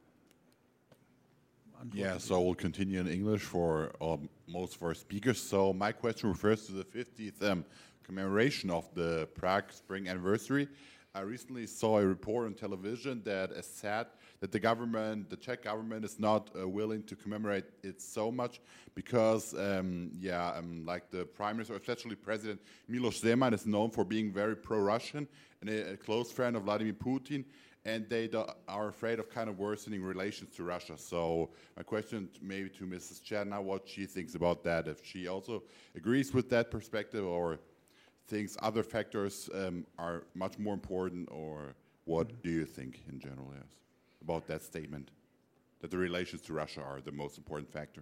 Yeah, so we'll continue in English for um, most of our speakers. So my question refers to the fiftieth um, commemoration of the Prague Spring Anniversary. I recently saw a report on television that said that the government, the Czech government, is not uh, willing to commemorate it so much because, um, yeah, um, like the prime minister, especially President Miloš Zeman, is known for being very pro-Russian and a, a close friend of Vladimir Putin, and they do, are afraid of kind of worsening relations to Russia. So my question t- maybe to Missus Cherna, what she thinks about that, if she also agrees with that perspective or thinks other factors um, are much more important, or what mm-hmm. do you think in general, yes, about that statement, that the relations to Russia are the most important factor?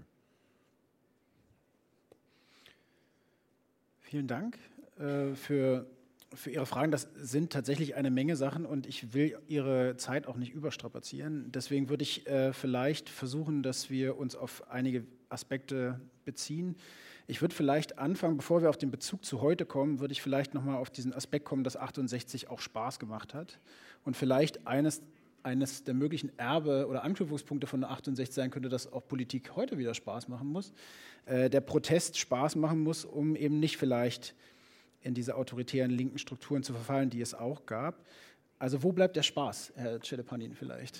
Vielen Dank äh, für für Ihre Fragen. Das sind tatsächlich eine Menge Sachen und ich will Ihre Zeit auch nicht überstrapazieren. Deswegen würde ich äh, vielleicht versuchen, dass wir uns auf einige Aspekte beziehen. Ich würde vielleicht anfangen, bevor wir auf den Bezug zu heute kommen, würde ich vielleicht nochmal auf diesen Aspekt kommen, dass achtundsechzig auch Spaß gemacht hat. Und vielleicht eines, eines der möglichen Erbe- oder Anknüpfungspunkte von achtundsechzig sein könnte, dass auch Politik heute wieder Spaß machen muss. Äh, der Protest Spaß machen muss, um eben nicht vielleicht in diese autoritären linken Strukturen zu verfallen, die es auch gab. Also wo bleibt der Spaß, Herr Czelepanin vielleicht?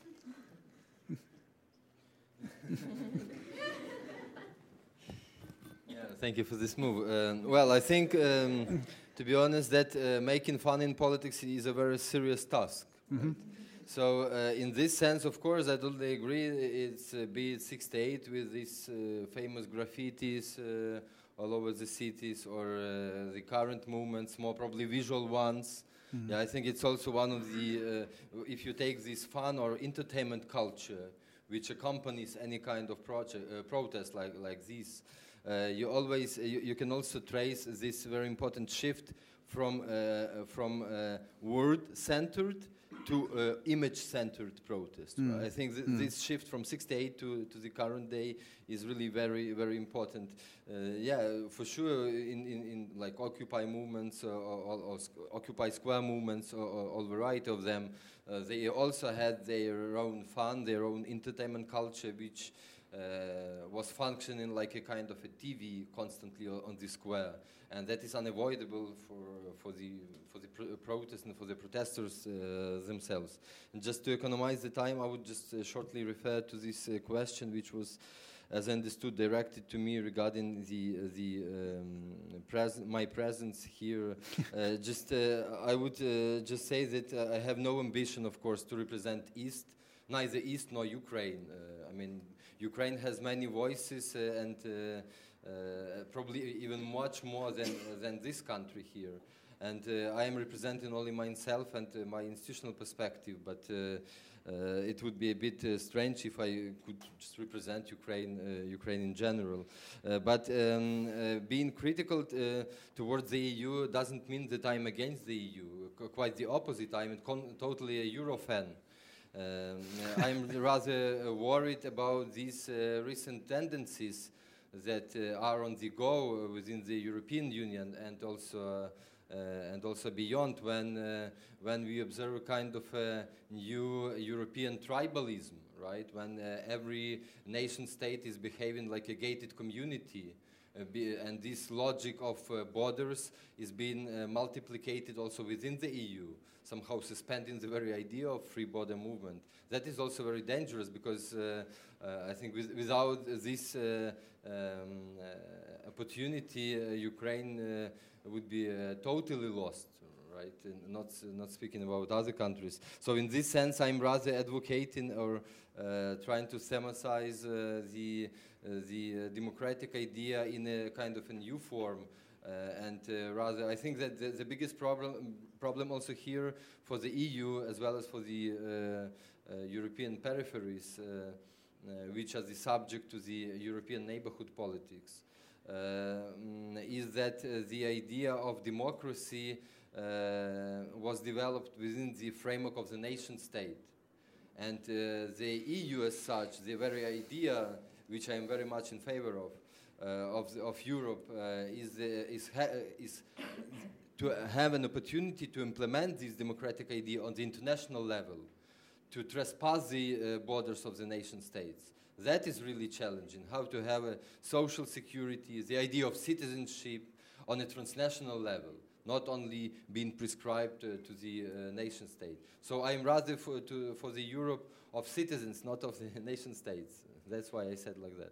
Yeah, thank you for this move. Uh, well, I think, um, to be honest, that uh, making fun in politics is a very serious task. Right? Mm-hmm. So uh, in this sense, of course, I totally agree. It's uh, be it sixty-eight with these uh, famous graffitis uh, all over the cities, or uh, the current movements, more probably visual ones. Mm-hmm. Yeah, I think it's also one of the, uh, if you take this fun or entertainment culture, which accompanies any kind of project, uh, protest like, like this, uh, you always, uh, you, you can also trace this very important shift from, uh, from uh, word-centered to uh, image-centered protest. Mm. Right? I think th- mm. this shift from sixty-eight to, to the current day is really very, very important. Uh, yeah, for sure, in, in, in like Occupy movements, uh, or, or, or Occupy Square movements, or, or all variety of them, uh, they also had their own fun, their own entertainment culture, which uh, was functioning like a kind of a T V constantly on the square. And that is unavoidable for for the for the pr- protests and for the protesters uh, themselves. And just to economize the time, I would just uh, shortly refer to this uh, question, which was, as I understood, directed to me regarding the uh, the um, pres- my presence here. uh, just uh, I would uh, just say that uh, I have no ambition, of course, to represent East, neither East nor Ukraine. Uh, I mean, Ukraine has many voices uh, and. Uh, Uh, probably even much more than uh, than this country here, and uh, I am representing only myself and uh, my institutional perspective. But uh, uh, it would be a bit uh, strange if I could just represent Ukraine, uh, Ukraine in general. Uh, but um, uh, being critical t- uh, towards the E U doesn't mean that I'm against the E U. C- quite the opposite. I'm con- totally a Euro fan. Um, I'm rather uh, worried about these uh, recent tendencies that uh, are on the go within the European Union and also uh, and also beyond, when uh, when we observe a kind of a new European tribalism, right? When uh, every nation state is behaving like a gated community, uh, be, and this logic of uh, borders is being uh, multiplicated also within the E U, somehow suspending the very idea of free border movement. That is also very dangerous because uh, uh, I think with, without this uh, um, uh, opportunity, uh, Ukraine uh, would be uh, totally lost, right? And not not speaking about other countries. So in this sense, I'm rather advocating or uh, trying to thematize uh, the uh, the uh, democratic idea in a kind of a new form. Uh, and uh, rather, I think that the, the biggest problem problem also here for the E U as well as for the uh, uh, European peripheries, uh, uh, which are the subject to the European neighborhood politics, uh, is that uh, the idea of democracy uh, was developed within the framework of the nation state. And uh, the E U as such, the very idea, which I am very much in favor of, Uh, of, the, of Europe uh, is, uh, is, ha- is to have an opportunity to implement this democratic idea on the international level, to trespass the uh, borders of the nation states. That is really challenging, how to have a social security, the idea of citizenship on a transnational level, not only being prescribed uh, to the uh, nation state. So I'm rather for, to, for the Europe of citizens, not of the nation states. That's why I said like that.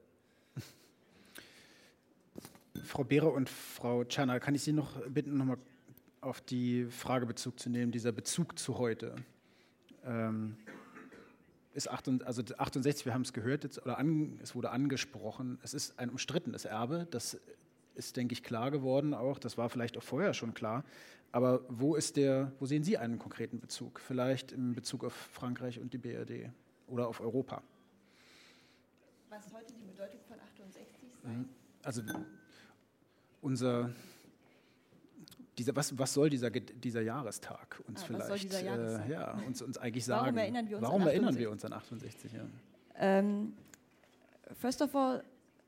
Frau Behre und Frau Czerny, kann ich Sie noch bitten, nochmal auf die Frage Bezug zu nehmen, dieser Bezug zu heute. Ähm, ist achtundachtzig, also achtundsechzig, wir haben es gehört, jetzt, oder an, es wurde angesprochen, es ist ein umstrittenes Erbe, das ist, denke ich, klar geworden auch, das war vielleicht auch vorher schon klar, aber wo ist der, wo sehen Sie einen konkreten Bezug? Vielleicht in Bezug auf Frankreich und die B R D oder auf Europa?
Was heute die Bedeutung von achtundsechzig sein?
Also unser, dieser, was, was soll dieser, dieser Jahrestag uns ah, vielleicht
was soll dieser Jahrestag?
Äh, ja, uns, uns eigentlich sagen?
Warum erinnern wir uns,
Warum
an,
erinnern
achtundsechzig?
Wir uns an achtundsechzig? Ja.
Um, first of all,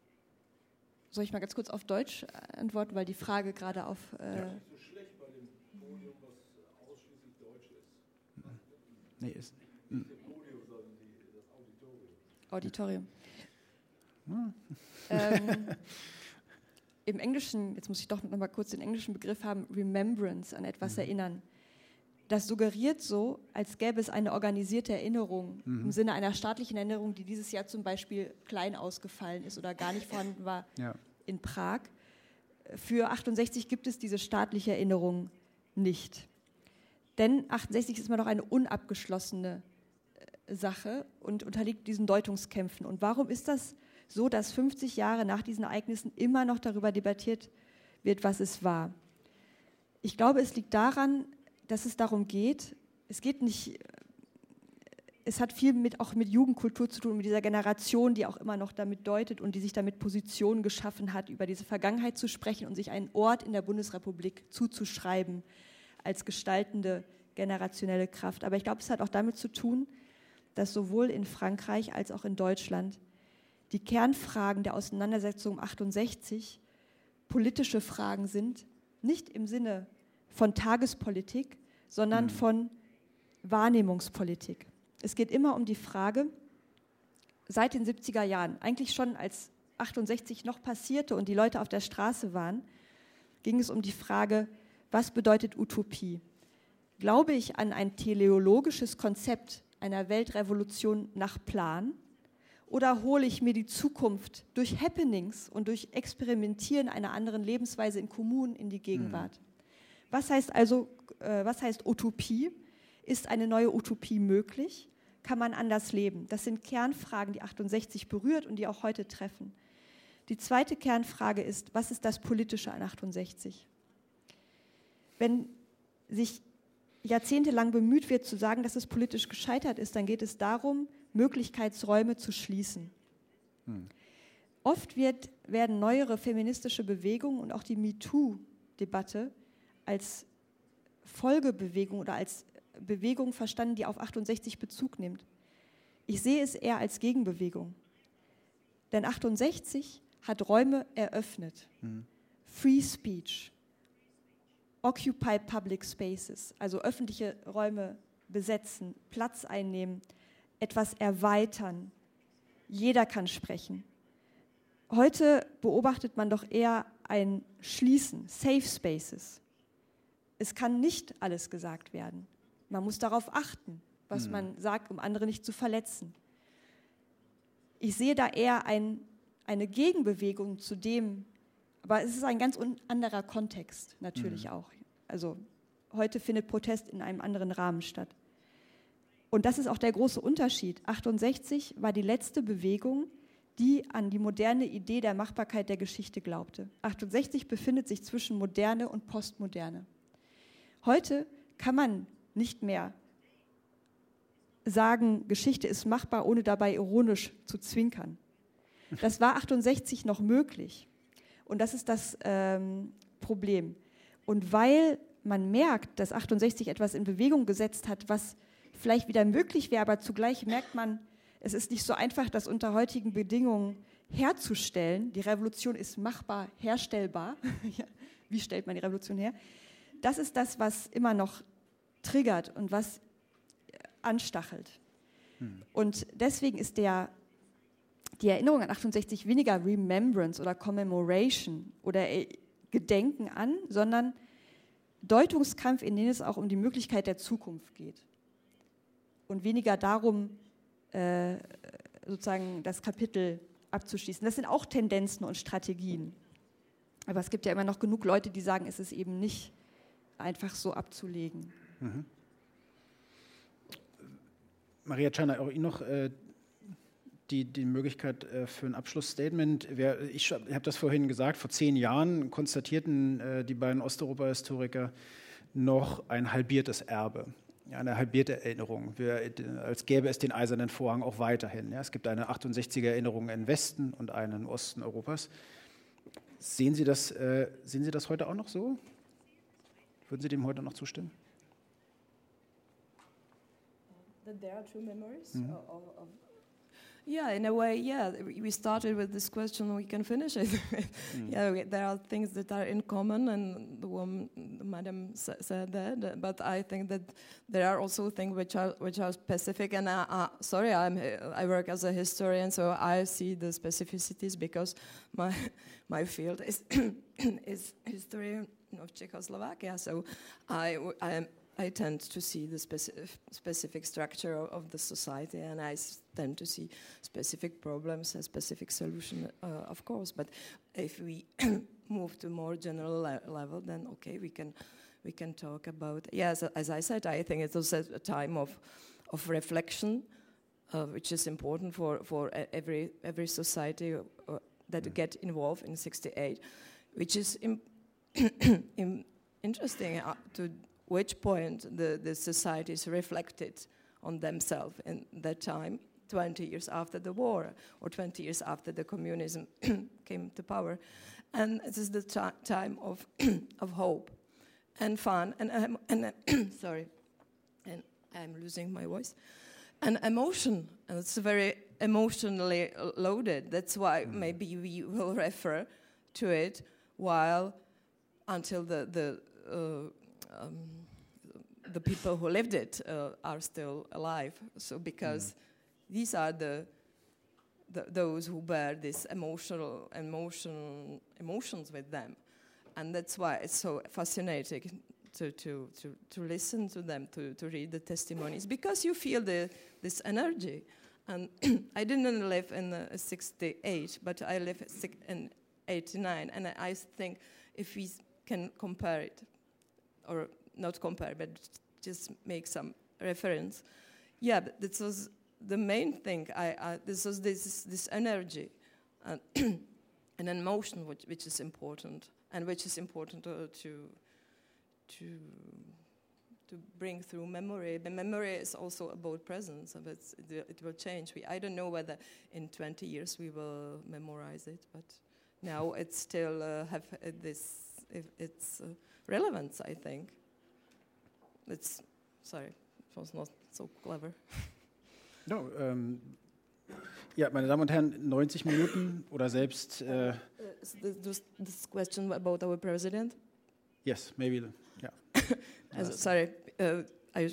soll ich mal ganz kurz auf Deutsch antworten, weil die Frage gerade auf... Äh, ja.
So schlecht bei dem Podium, was ausschließlich deutsch ist.
Nee, ist nicht.
Nicht das Podium, sondern die, das
Auditorium.
Auditorium.
Hm. Ähm, Im Englischen, jetzt muss ich doch noch mal kurz den englischen Begriff haben, Remembrance, an etwas mhm. erinnern. Das suggeriert so, als gäbe es eine organisierte Erinnerung, mhm. im Sinne einer staatlichen Erinnerung, die dieses Jahr zum Beispiel klein ausgefallen ist oder gar nicht vorhanden war ja. in Prag. Für achtundsechzig gibt es diese staatliche Erinnerung nicht. Denn achtundsechzig ist immer noch eine unabgeschlossene Sache und unterliegt diesen Deutungskämpfen. Und warum ist das so, dass fünfzig Jahre nach diesen Ereignissen immer noch darüber debattiert wird, was es war? Ich glaube, es liegt daran, dass es darum geht, es geht nicht, es hat viel mit, auch mit Jugendkultur zu tun, mit dieser Generation, die auch immer noch damit deutet und die sich damit Positionen geschaffen hat, über diese Vergangenheit zu sprechen und sich einen Ort in der Bundesrepublik zuzuschreiben als gestaltende generationelle Kraft. Aber ich glaube, es hat auch damit zu tun, dass sowohl in Frankreich als auch in Deutschland die Kernfragen der Auseinandersetzung um achtundsechzig politische Fragen sind, nicht im Sinne von Tagespolitik, sondern mhm. von Wahrnehmungspolitik. Es geht immer um die Frage, seit den siebziger Jahren, eigentlich schon als achtundsechzig noch passierte und die Leute auf der Straße waren, ging es um die Frage, was bedeutet Utopie? Glaube ich an ein teleologisches Konzept einer Weltrevolution nach Plan oder hole ich mir die Zukunft durch Happenings und durch Experimentieren einer anderen Lebensweise in Kommunen in die Gegenwart? Mhm. Was heißt also, äh, was heißt Utopie? Ist eine neue Utopie möglich? Kann man anders leben? Das sind Kernfragen, die achtundsechzig berührt und die auch heute treffen. Die zweite Kernfrage ist, was ist das Politische an achtundsechzig? Wenn sich jahrzehntelang bemüht wird, zu sagen, dass es politisch gescheitert ist, dann geht es darum, Möglichkeitsräume zu schließen. Hm. Oft wird, werden neuere feministische Bewegungen und auch die MeToo-Debatte als Folgebewegung oder als Bewegung verstanden, die auf achtundsechzig Bezug nimmt. Ich sehe es eher als Gegenbewegung. Denn achtundsechzig hat Räume eröffnet. Hm. Free Speech, Occupy Public Spaces, also öffentliche Räume besetzen, Platz einnehmen, etwas erweitern. Jeder kann sprechen. Heute beobachtet man doch eher ein Schließen, Safe Spaces. Es kann nicht alles gesagt werden. Man muss darauf achten, was hm. man sagt, um andere nicht zu verletzen. Ich sehe da eher ein, eine Gegenbewegung zu dem, aber es ist ein ganz anderer Kontext natürlich hm. auch. Also heute findet Protest in einem anderen Rahmen statt. Und das ist auch der große Unterschied. achtundsechzig war die letzte Bewegung, die an die moderne Idee der Machbarkeit der Geschichte glaubte. achtundsechzig befindet sich zwischen Moderne und Postmoderne. Heute kann man nicht mehr sagen, Geschichte ist machbar, ohne dabei ironisch zu zwinkern. Das war achtundsechzig noch möglich. Und das ist das ähm, Problem. Und weil man merkt, dass achtundsechzig etwas in Bewegung gesetzt hat, was vielleicht wieder möglich wäre, aber zugleich merkt man, es ist nicht so einfach, das unter heutigen Bedingungen herzustellen. Die Revolution ist machbar, herstellbar. Wie stellt man die Revolution her? Das ist das, was immer noch triggert und was anstachelt. Hm. Und deswegen ist der, die Erinnerung an achtundsechzig weniger Remembrance oder Commemoration oder Gedenken an, sondern
Deutungskampf, in dem es auch um die Möglichkeit der Zukunft geht und weniger darum, äh, sozusagen das Kapitel abzuschließen. Das sind auch Tendenzen und Strategien. Aber es gibt ja immer noch genug Leute, die sagen, es ist eben nicht einfach so abzulegen.
Mhm. Maria Czarna, auch Ihnen noch äh, die, die Möglichkeit äh, für ein Abschlussstatement. Wer, ich habe das vorhin gesagt, vor zehn Jahren konstatierten äh, die beiden Osteuropa-Historiker noch ein halbiertes Erbe, eine halbierte Erinnerung, Wir, als gäbe es den Eisernen Vorhang auch weiterhin. Ja, es gibt eine achtundsechziger Erinnerung im Westen und eine im Osten Europas. Sehen Sie das, äh, sehen Sie das heute auch noch so? Würden Sie dem heute noch zustimmen?
That there are two memories
Mhm.
of, of yeah, in a way, yeah. We started with this question, we can finish it.
Mm.
Yeah, we, there are things that are in common, and the woman, the madam sa said that. But I think that there are also things which are which are specific. And uh, uh, sorry, I'm I work as a historian, so I see the specificities because my my field is is history of Czechoslovakia. So I I am. I tend to see the specific, specific structure of, of the society, and I s tend to see specific problems and specific solution, uh, of course. But if we move to more general le level, then okay, we can we can talk about. Yes, as I said, I think it was a, a time of of reflection, uh, which is important for for every every society uh, that mm. get involved in sixty-eight, which is im im interesting uh, to. Which point the, the societies reflected on themselves in that time, twenty years after the war, or twenty years after the communism came to power. And it is the time of, of hope and fun, and, um, and uh, sorry, and I'm losing my voice, and emotion, and it's very emotionally loaded. That's why mm. maybe we will refer to it while, until the, the uh, Um, the people who lived it uh, are still alive. So because mm. these are the, the those who bear this emotional emotion emotions with them, and that's why it's so fascinating to to to, to listen to them, to, to read the testimonies, because you feel the this energy. And I didn't live in uh, sixty-eight, but I live in eighty-nine, and I think if we can compare it, or not compare, but just make some reference. Yeah, but this was the main thing. I, I this was this this energy, and an emotion which which is important, and which is important to to to, to bring through memory. The memory is also about presence, but it, it will change. We I don't know whether in twenty years we will memorize it, but now it's still uh, have uh, this if it's. Uh, relevance, I think. It's, sorry, it was not so clever.
No, ähm, ja, meine Damen und Herren, neunzig Minuten oder selbst... Äh,
uh, this, this question about our president?
Yes, maybe, yeah.
As, sorry, uh, I,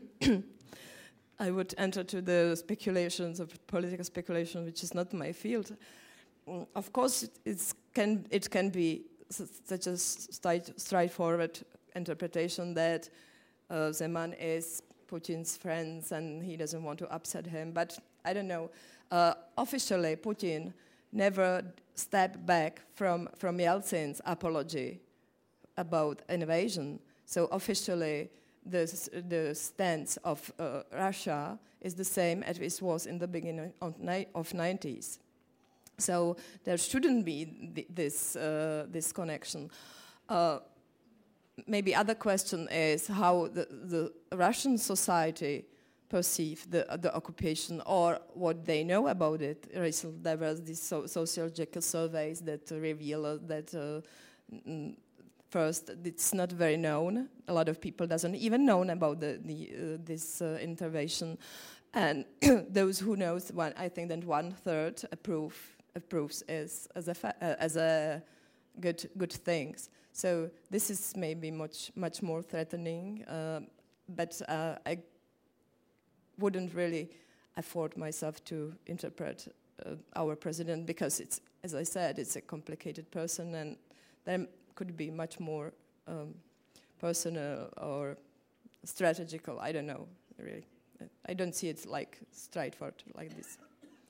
I would enter to the speculations of political speculation, which is not my field. Um, of course, it, it's can, it can be such a straightforward interpretation that uh, Zeman is Putin's friend and he doesn't want to upset him. But I don't know. Uh, officially, Putin never stepped back from, from Yeltsin's apology about invasion. So officially, the, the stance of uh, Russia is the same as it was in the beginning of, ni of nineties. So there shouldn't be th this uh, this connection. Uh, maybe other question is how the, the Russian society perceive the the occupation, or what they know about it. Recently, there was these so sociological surveys that uh, reveal that uh, first it's not very known. A lot of people doesn't even know about the, the uh, this uh, intervention, and those who knows, one I think that one third approve. Approves as as a fa uh, as a good good things. So this is maybe much much more threatening. Uh, but uh, I wouldn't really afford myself to interpret uh, our president, because it's, as I said, it's a complicated person, and there could be much more um, personal or strategical. I don't know, really. I don't see it like straightforward like this.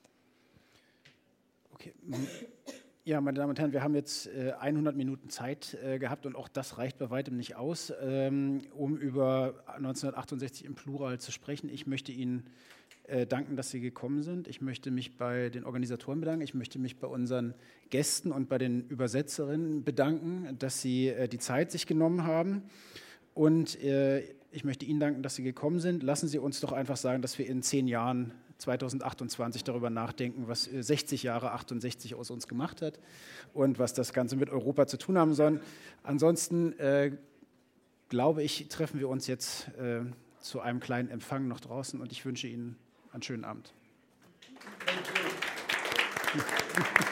Okay. Ja, meine Damen und Herren, wir haben jetzt äh, hundert Minuten Zeit äh, gehabt und auch das reicht bei weitem nicht aus, ähm, um über neunzehnhundertachtundsechzig im Plural zu sprechen. Ich möchte Ihnen äh, danken, dass Sie gekommen sind. Ich möchte mich bei den Organisatoren bedanken. Ich möchte mich bei unseren Gästen und bei den Übersetzerinnen bedanken, dass Sie äh, die Zeit sich genommen haben. Und äh, ich möchte Ihnen danken, dass Sie gekommen sind. Lassen Sie uns doch einfach sagen, dass wir in zehn Jahren zweitausendachtundzwanzig darüber nachdenken, was sechzig Jahre achtundsechzig aus uns gemacht hat und was das Ganze mit Europa zu tun haben soll. Ansonsten äh, glaube ich, treffen wir uns jetzt äh, zu einem kleinen Empfang noch draußen und ich wünsche Ihnen einen schönen Abend. Thank you.